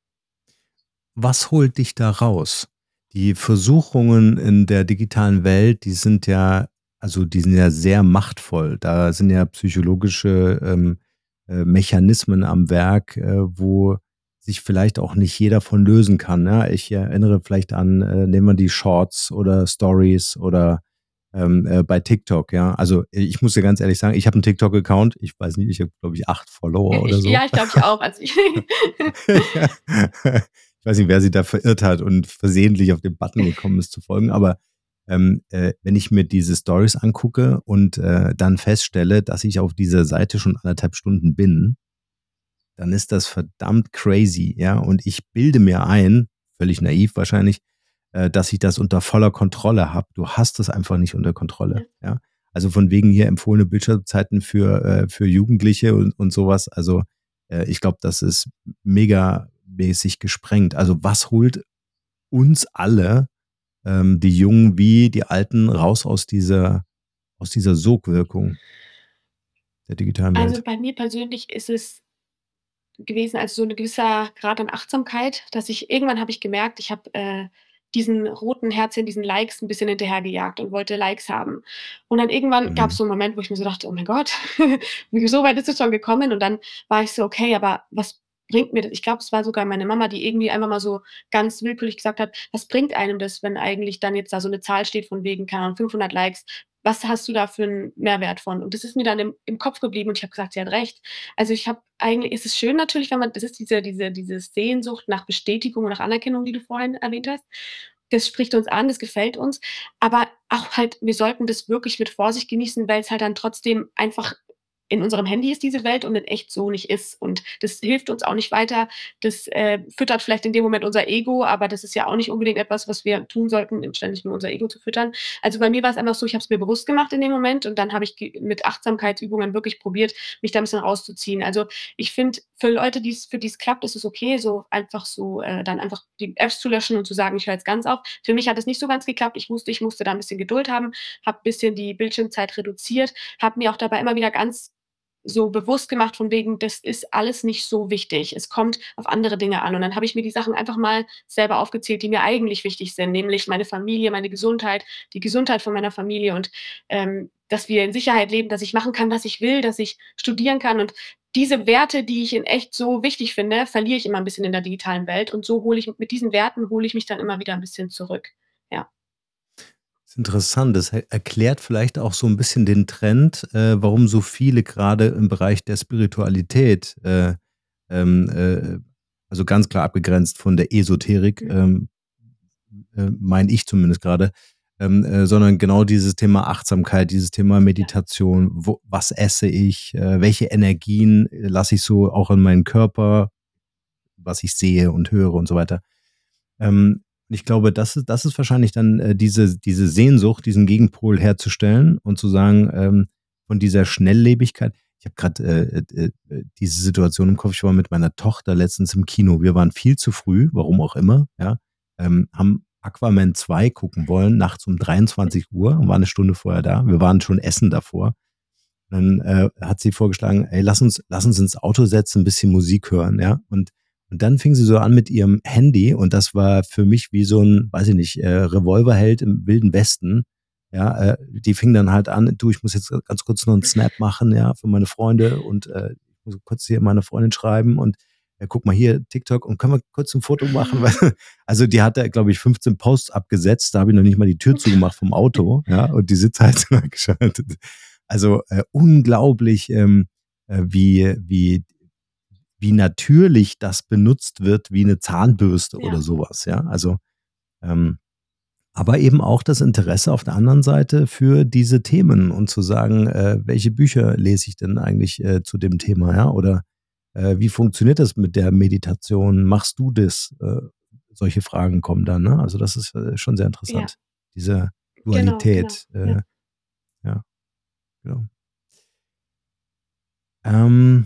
Was holt dich da raus? Die Versuchungen in der digitalen Welt, die sind ja, also die sind ja sehr machtvoll. Da sind ja psychologische ähm, äh, Mechanismen am Werk, äh, wo sich vielleicht auch nicht jeder von lösen kann. Ja? Ich erinnere vielleicht an, äh, nehmen wir die Shorts oder Stories oder ähm, äh, bei TikTok, ja. Also ich muss dir ganz ehrlich sagen, ich habe einen TikTok-Account. Ich weiß nicht, ich habe, glaube ich, acht Follower oder Ich, so. ja, ich glaube ich auch. Also ich Ja. Ich weiß nicht, wer sich da verirrt hat und versehentlich auf den Button gekommen ist zu folgen, aber ähm, äh, wenn ich mir diese Stories angucke und äh, dann feststelle, dass ich auf dieser Seite schon anderthalb Stunden bin, dann ist das verdammt crazy, ja. Und ich bilde mir ein, völlig naiv wahrscheinlich, äh, dass ich das unter voller Kontrolle habe. Du hast es einfach nicht unter Kontrolle, Ja. ja. Also von wegen hier empfohlene Bildschirmzeiten für, äh, für Jugendliche und, und sowas. Also äh, ich glaube, das ist megamäßig gesprengt. Also was holt uns alle, ähm, die Jungen wie die Alten, raus aus dieser, aus dieser Sogwirkung der digitalen Also, Welt? bei mir persönlich ist es gewesen, also so 'n gewisser Grad an Achtsamkeit, dass ich irgendwann habe ich gemerkt, ich habe, äh, diesen roten Herzchen, diesen Likes 'n bisschen hinterhergejagt und wollte Likes haben. Und dann irgendwann gab's Mhm. so 'n Moment, wo ich mir so dachte: „Oh mein Gott, wie so weit ist es schon gekommen?“ Und dann war ich so: „Okay, aber was bringt mir das?“ Ich glaube, es war sogar meine Mama, die irgendwie einfach mal so ganz willkürlich gesagt hat: „Was bringt einem das, wenn eigentlich dann jetzt da so 'ne Zahl steht von wegen, keine Ahnung, fünfhundert Likes? Was hast du da für 'n Mehrwert von?“ Und das ist mir dann im im Kopf geblieben und ich habe gesagt: „Sie hat recht.“ Also, ich habe eigentlich, ist es schön natürlich, wenn man, das ist diese diese diese Sehnsucht nach Bestätigung und nach Anerkennung, die du vorhin erwähnt hast. Das spricht uns an, das gefällt uns, aber auch halt, wir sollten das wirklich mit Vorsicht genießen, weil's halt dann trotzdem einfach in unserem Handy ist diese Welt und in echt so nicht ist. Und das hilft uns auch nicht weiter. Das äh, füttert vielleicht in dem Moment unser Ego, aber das ist ja auch nicht unbedingt etwas, was wir tun sollten, ständig nur unser Ego zu füttern. Also bei mir war es einfach so, ich habe es mir bewusst gemacht in dem Moment und dann habe ich mit Achtsamkeitsübungen wirklich probiert, mich da ein bisschen rauszuziehen. Also ich finde, für Leute, die's, für die es klappt, ist es okay, so einfach so äh, dann einfach die Apps zu löschen und zu sagen, ich höre jetzt ganz auf. Für mich hat es nicht so ganz geklappt. Ich wusste, ich musste da ein bisschen Geduld haben, habe ein bisschen die Bildschirmzeit reduziert, habe mir auch dabei immer wieder ganz so bewusst gemacht von wegen, das ist alles nicht so wichtig. Es kommt auf andere Dinge an. Und dann habe ich mir die Sachen einfach mal selber aufgezählt, die mir eigentlich wichtig sind, nämlich meine Familie, meine Gesundheit, die Gesundheit von meiner Familie und ähm, dass wir in Sicherheit leben, dass ich machen kann, was ich will, dass ich studieren kann. Und diese Werte, die ich in echt so wichtig finde, verliere ich immer ein bisschen in der digitalen Welt. Und so hole ich, mit diesen Werten hole ich mich dann immer wieder ein bisschen zurück. Ja. Das ist interessant. Das er- erklärt vielleicht auch so ein bisschen den Trend, äh, warum so viele gerade im Bereich der Spiritualität, äh, ähm, äh, also ganz klar abgegrenzt von der Esoterik, Mhm. ähm, äh, meine ich zumindest gerade, ähm, äh, sondern genau dieses Thema Achtsamkeit, dieses Thema Meditation, wo, was esse ich, äh, welche Energien äh, lasse ich so auch in meinen Körper, was ich sehe und höre und so weiter. Ähm, ich glaube, das ist, das ist wahrscheinlich dann äh, diese, diese Sehnsucht, diesen Gegenpol herzustellen und zu sagen, ähm, von dieser Schnelllebigkeit. Ich habe gerade äh, äh, diese Situation im Kopf. Ich war mit meiner Tochter letztens im Kino. Wir waren viel zu früh, warum auch immer, ja, ähm, haben Aquaman zwei gucken wollen, nachts um dreiundzwanzig Uhr, und waren eine Stunde vorher da. Wir waren schon essen davor. Dann äh, hat sie vorgeschlagen, ey, lass uns, lass uns ins Auto setzen, ein bisschen Musik hören, ja. Und, und dann fing sie so an mit ihrem Handy und das war für mich wie so ein, weiß ich nicht, äh, Revolverheld im Wilden Westen. Ja, äh, die fing dann halt an, du, ich muss jetzt ganz kurz noch einen Snap machen, ja, für meine Freunde und äh, ich muss kurz hier meine Freundin schreiben und ja, guck mal hier, TikTok und können wir kurz ein Foto machen? Also die hat da, glaube ich, fünfzehn Posts abgesetzt, da habe ich noch nicht mal die Tür zugemacht vom Auto, ja, und die Sitzheizung geschaltet. Also äh, unglaublich, ähm, äh, wie, wie, wie natürlich das benutzt wird, wie eine Zahnbürste Ja. oder sowas, ja. Also, ähm, aber eben auch das Interesse auf der anderen Seite für diese Themen und zu sagen, äh, welche Bücher lese ich denn eigentlich äh, zu dem Thema, ja? Oder äh, wie funktioniert das mit der Meditation? Machst du das? Äh, solche Fragen kommen dann, ne? Also das ist äh, schon sehr Ja, interessant, diese genau, genau. Dualität. Ja. Äh, ja, genau. Ähm,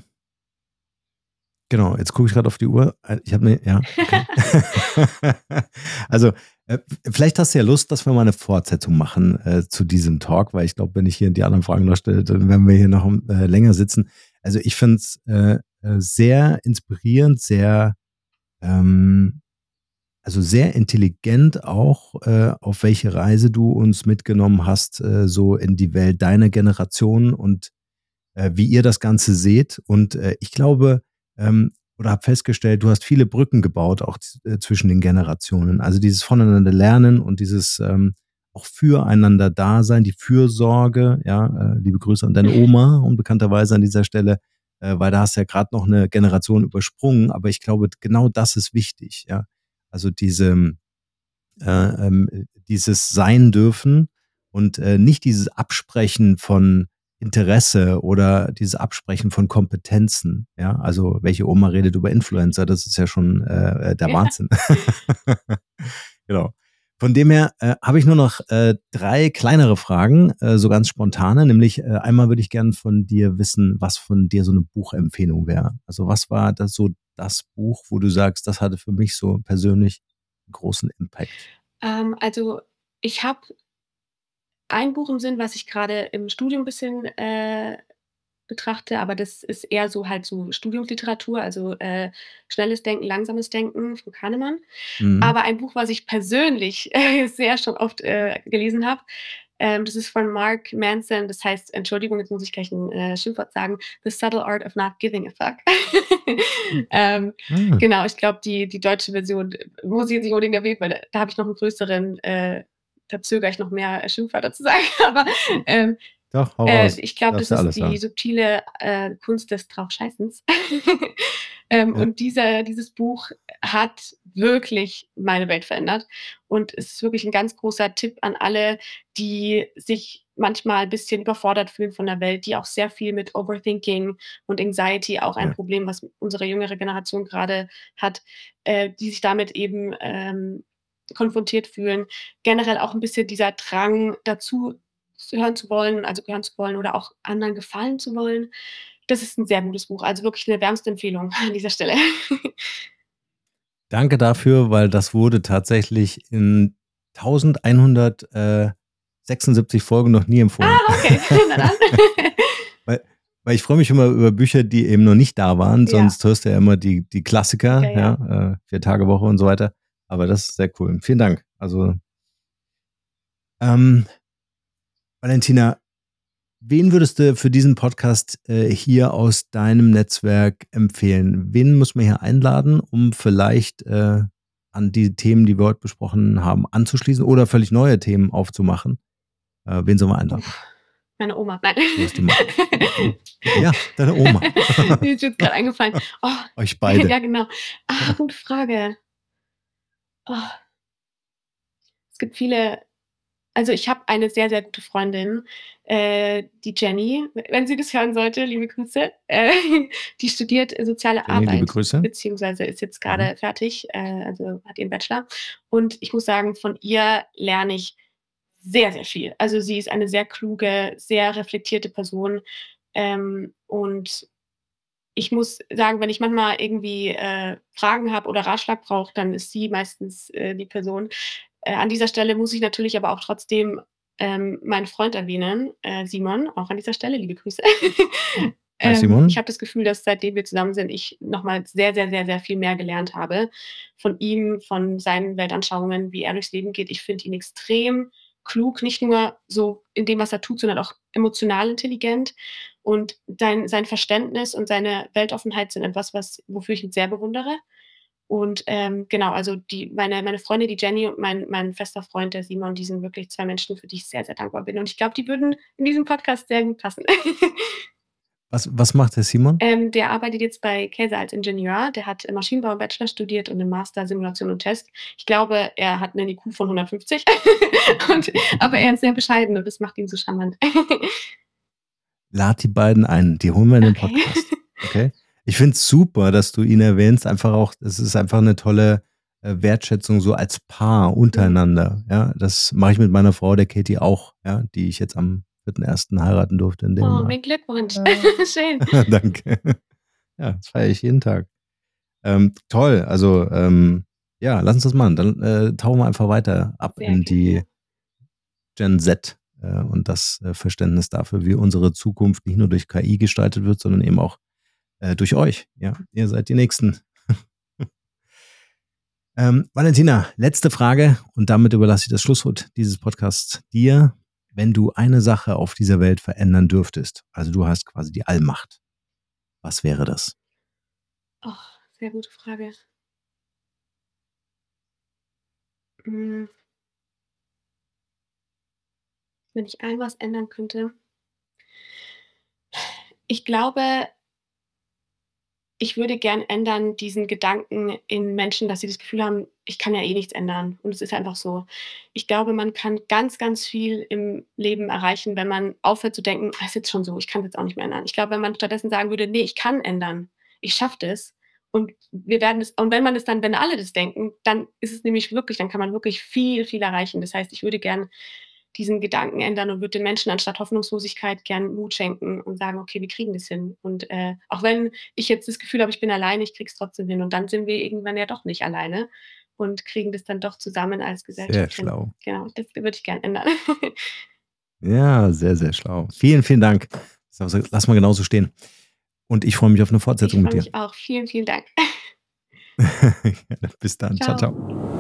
genau, jetzt gucke ich gerade auf die Uhr. Äh, Ich habe eine, ja, okay. Also, äh, vielleicht hast du ja Lust, dass wir mal eine Fortsetzung machen äh, zu diesem Talk, weil ich glaube, wenn ich hier die anderen Fragen noch stelle, dann werden wir hier noch äh, länger sitzen. Also ich finde es äh, äh, sehr inspirierend, sehr, ähm, also sehr intelligent auch, äh, auf welche Reise du uns mitgenommen hast, äh, so in die Welt deiner Generation und äh, wie ihr das Ganze seht. Und äh, ich glaube, ähm, oder habe festgestellt, du hast viele Brücken gebaut, auch äh, zwischen den Generationen. Also dieses Voneinander lernen und dieses ähm, auch füreinander Dasein, die Fürsorge, ja, äh, liebe Grüße an deine Oma, unbekannterweise an dieser Stelle, äh, weil da hast du ja gerade noch eine Generation übersprungen, aber ich glaube, genau das ist wichtig, ja. Also diese, äh, ähm, dieses Sein dürfen und äh, nicht dieses Absprechen von Interesse oder dieses Absprechen von Kompetenzen. Ja, also welche Oma redet über Influencer? Das ist ja schon äh, der Ja. Wahnsinn. Genau. Von dem her äh, habe ich nur noch äh, drei kleinere Fragen, äh, so ganz spontane. Nämlich äh, einmal würde ich gerne von dir wissen, was von dir so eine Buchempfehlung wäre. Also was war das so das Buch, wo du sagst, das hatte für mich so persönlich einen großen Impact? Ähm, also ich habe ein Buch im Sinn, was ich gerade im Studium ein bisschen äh, betrachte, aber das ist eher so halt so Studiumsliteratur, also äh, Schnelles Denken, Langsames Denken von Kahnemann. Mhm. Aber ein Buch, was ich persönlich äh, sehr schon oft äh, gelesen habe, ähm, das ist von Mark Manson, das heißt, Entschuldigung, jetzt muss ich gleich ein äh, Schimpfwort sagen, The Subtle Art of Not Giving a Fuck. ähm, Ah. genau, ich glaube, die, die deutsche Version äh, muss ich jetzt nicht unbedingt erwähnen, weil da, da habe ich noch einen größeren, äh, da zögere ich noch mehr äh, Schimpfwörter zu sagen, aber ähm, Doch, hau äh, raus. ich glaube, Darfst das ja ist alles die sagen. subtile äh, Kunst des Draufscheißens. ähm, Ja. Und dieser, dieses Buch hat wirklich meine Welt verändert. Und es ist wirklich ein ganz großer Tipp an alle, die sich manchmal ein bisschen überfordert fühlen von der Welt, die auch sehr viel mit Overthinking und Anxiety, auch ein Ja. Problem, was unsere jüngere Generation gerade hat, äh, die sich damit eben ähm, konfrontiert fühlen. Generell auch ein bisschen dieser Drang dazu hören zu wollen, also gehören zu wollen oder auch anderen gefallen zu wollen. Das ist ein sehr gutes Buch, also wirklich eine wärmste Empfehlung an dieser Stelle. Danke dafür, weil das wurde tatsächlich in elfhundertsechsundsiebzig Folgen noch nie empfohlen. Ah, okay, na dann. Weil, weil ich freue mich immer über Bücher, die eben noch nicht da waren. Ja. Sonst hörst du ja immer die, die Klassiker, Okay, ja. ja, äh, Vier-Tage-Woche und so weiter. Aber das ist sehr cool. Vielen Dank. Also, ähm, Valentina, wen würdest du für diesen Podcast äh, hier aus deinem Netzwerk empfehlen? Wen muss man hier einladen, um vielleicht äh, an die Themen, die wir heute besprochen haben, anzuschließen oder völlig neue Themen aufzumachen? Äh, wen sollen wir einladen? Meine Oma, nein. Du hast die Mama. Ja, deine Oma. Mir ist jetzt gerade eingefallen. Oh, Euch beide. ja, genau. Ah, gute Frage. Oh. Es gibt viele, also ich habe eine sehr, sehr gute Freundin, äh, die Jenny, wenn sie das hören sollte, liebe Grüße, äh, die studiert soziale Jenny, liebe Arbeit, Grüße. beziehungsweise ist jetzt gerade Mhm. fertig, äh, also hat ihren Bachelor. Und ich muss sagen, von ihr lerne ich sehr, sehr viel. Also sie ist eine sehr kluge, sehr reflektierte Person. Ähm, und ich muss sagen, wenn ich manchmal irgendwie äh, Fragen habe oder Ratschlag brauche, dann ist sie meistens äh, die Person. Äh, an dieser Stelle muss ich natürlich aber auch trotzdem ähm, meinen Freund erwähnen, äh, Simon, auch an dieser Stelle, liebe Grüße. Hi, ähm, Simon. ich habe das Gefühl, dass seitdem wir zusammen sind, ich nochmal sehr, sehr, sehr, sehr viel mehr gelernt habe von ihm, von seinen Weltanschauungen, wie er durchs Leben geht. Ich finde ihn extrem klug, nicht nur so in dem, was er tut, sondern auch emotional intelligent. Und sein, sein Verständnis und seine Weltoffenheit sind etwas, was, wofür ich ihn sehr bewundere. Und ähm, genau, also die, meine, meine Freundin, die Jenny und mein, mein fester Freund, der Simon, die sind wirklich zwei Menschen, für die ich sehr, sehr dankbar bin. Und ich glaube, die würden in diesem Podcast sehr gut passen. Was, was macht der Simon? ähm, der arbeitet jetzt bei Käse als Ingenieur. Der hat Maschinenbau im Bachelor studiert und im Master Simulation und Test. Ich glaube, er hat einen I Q von hundertfünfzig. und, aber er ist sehr bescheiden und das macht ihn so charmant. Lad die beiden ein, die holen wir in den Okay. Podcast. Okay? Ich finde es super, dass du ihn erwähnst. Einfach auch, es ist einfach eine tolle äh, Wertschätzung so als Paar untereinander. Ja, das mache ich mit meiner Frau, der Katie, auch, ja, die ich jetzt am vierten ersten heiraten durfte in Oh, Dänemark. mein Glückwunsch. Äh. Schön. Danke. Ja, das feiere ich jeden Tag. Ähm, toll, also ähm, ja, lass uns das machen. Dann äh, tauchen wir einfach weiter ab Sehr in die gerne. Gen Z äh, und das äh, Verständnis dafür, wie unsere Zukunft nicht nur durch K I gestaltet wird, sondern eben auch äh, durch euch. Ja, ihr seid die Nächsten. ähm, Valentina, letzte Frage und damit überlasse ich das Schlusswort dieses Podcasts dir. Wenn du eine Sache auf dieser Welt verändern dürftest, also du hast quasi die Allmacht, was wäre das? Oh, sehr gute Frage. Hm. Wenn ich ein was ändern könnte. Ich glaube, ich würde gern ändern diesen Gedanken in Menschen, dass sie das Gefühl haben, ich kann ja eh nichts ändern. Und es ist einfach so. Ich glaube, man kann ganz, ganz viel im Leben erreichen, wenn man aufhört zu denken, ah, ist jetzt schon so, ich kann es jetzt auch nicht mehr ändern. Ich glaube, wenn man stattdessen sagen würde, nee, ich kann ändern, ich schaffe das. Und wir werden es, und wenn man es dann, wenn alle das denken, dann ist es nämlich wirklich, dann kann man wirklich viel, viel erreichen. Das heißt, ich würde gern diesen Gedanken ändern und würde den Menschen anstatt Hoffnungslosigkeit gern Mut schenken und sagen, okay, wir kriegen das hin. Und äh, auch wenn ich jetzt das Gefühl habe, ich bin alleine, ich krieg's trotzdem hin. Und dann sind wir irgendwann ja doch nicht alleine und kriegen das dann doch zusammen als Gesellschaft Sehr hin. schlau. Genau, das würde ich gern ändern. Ja, sehr, sehr schlau. Vielen, vielen Dank. Lass mal genauso stehen. Und ich freue mich auf eine Ich Fortsetzung freue mit dir. mich auch. Vielen, vielen Dank. Bis dann. Ciao, Ciao. ciao.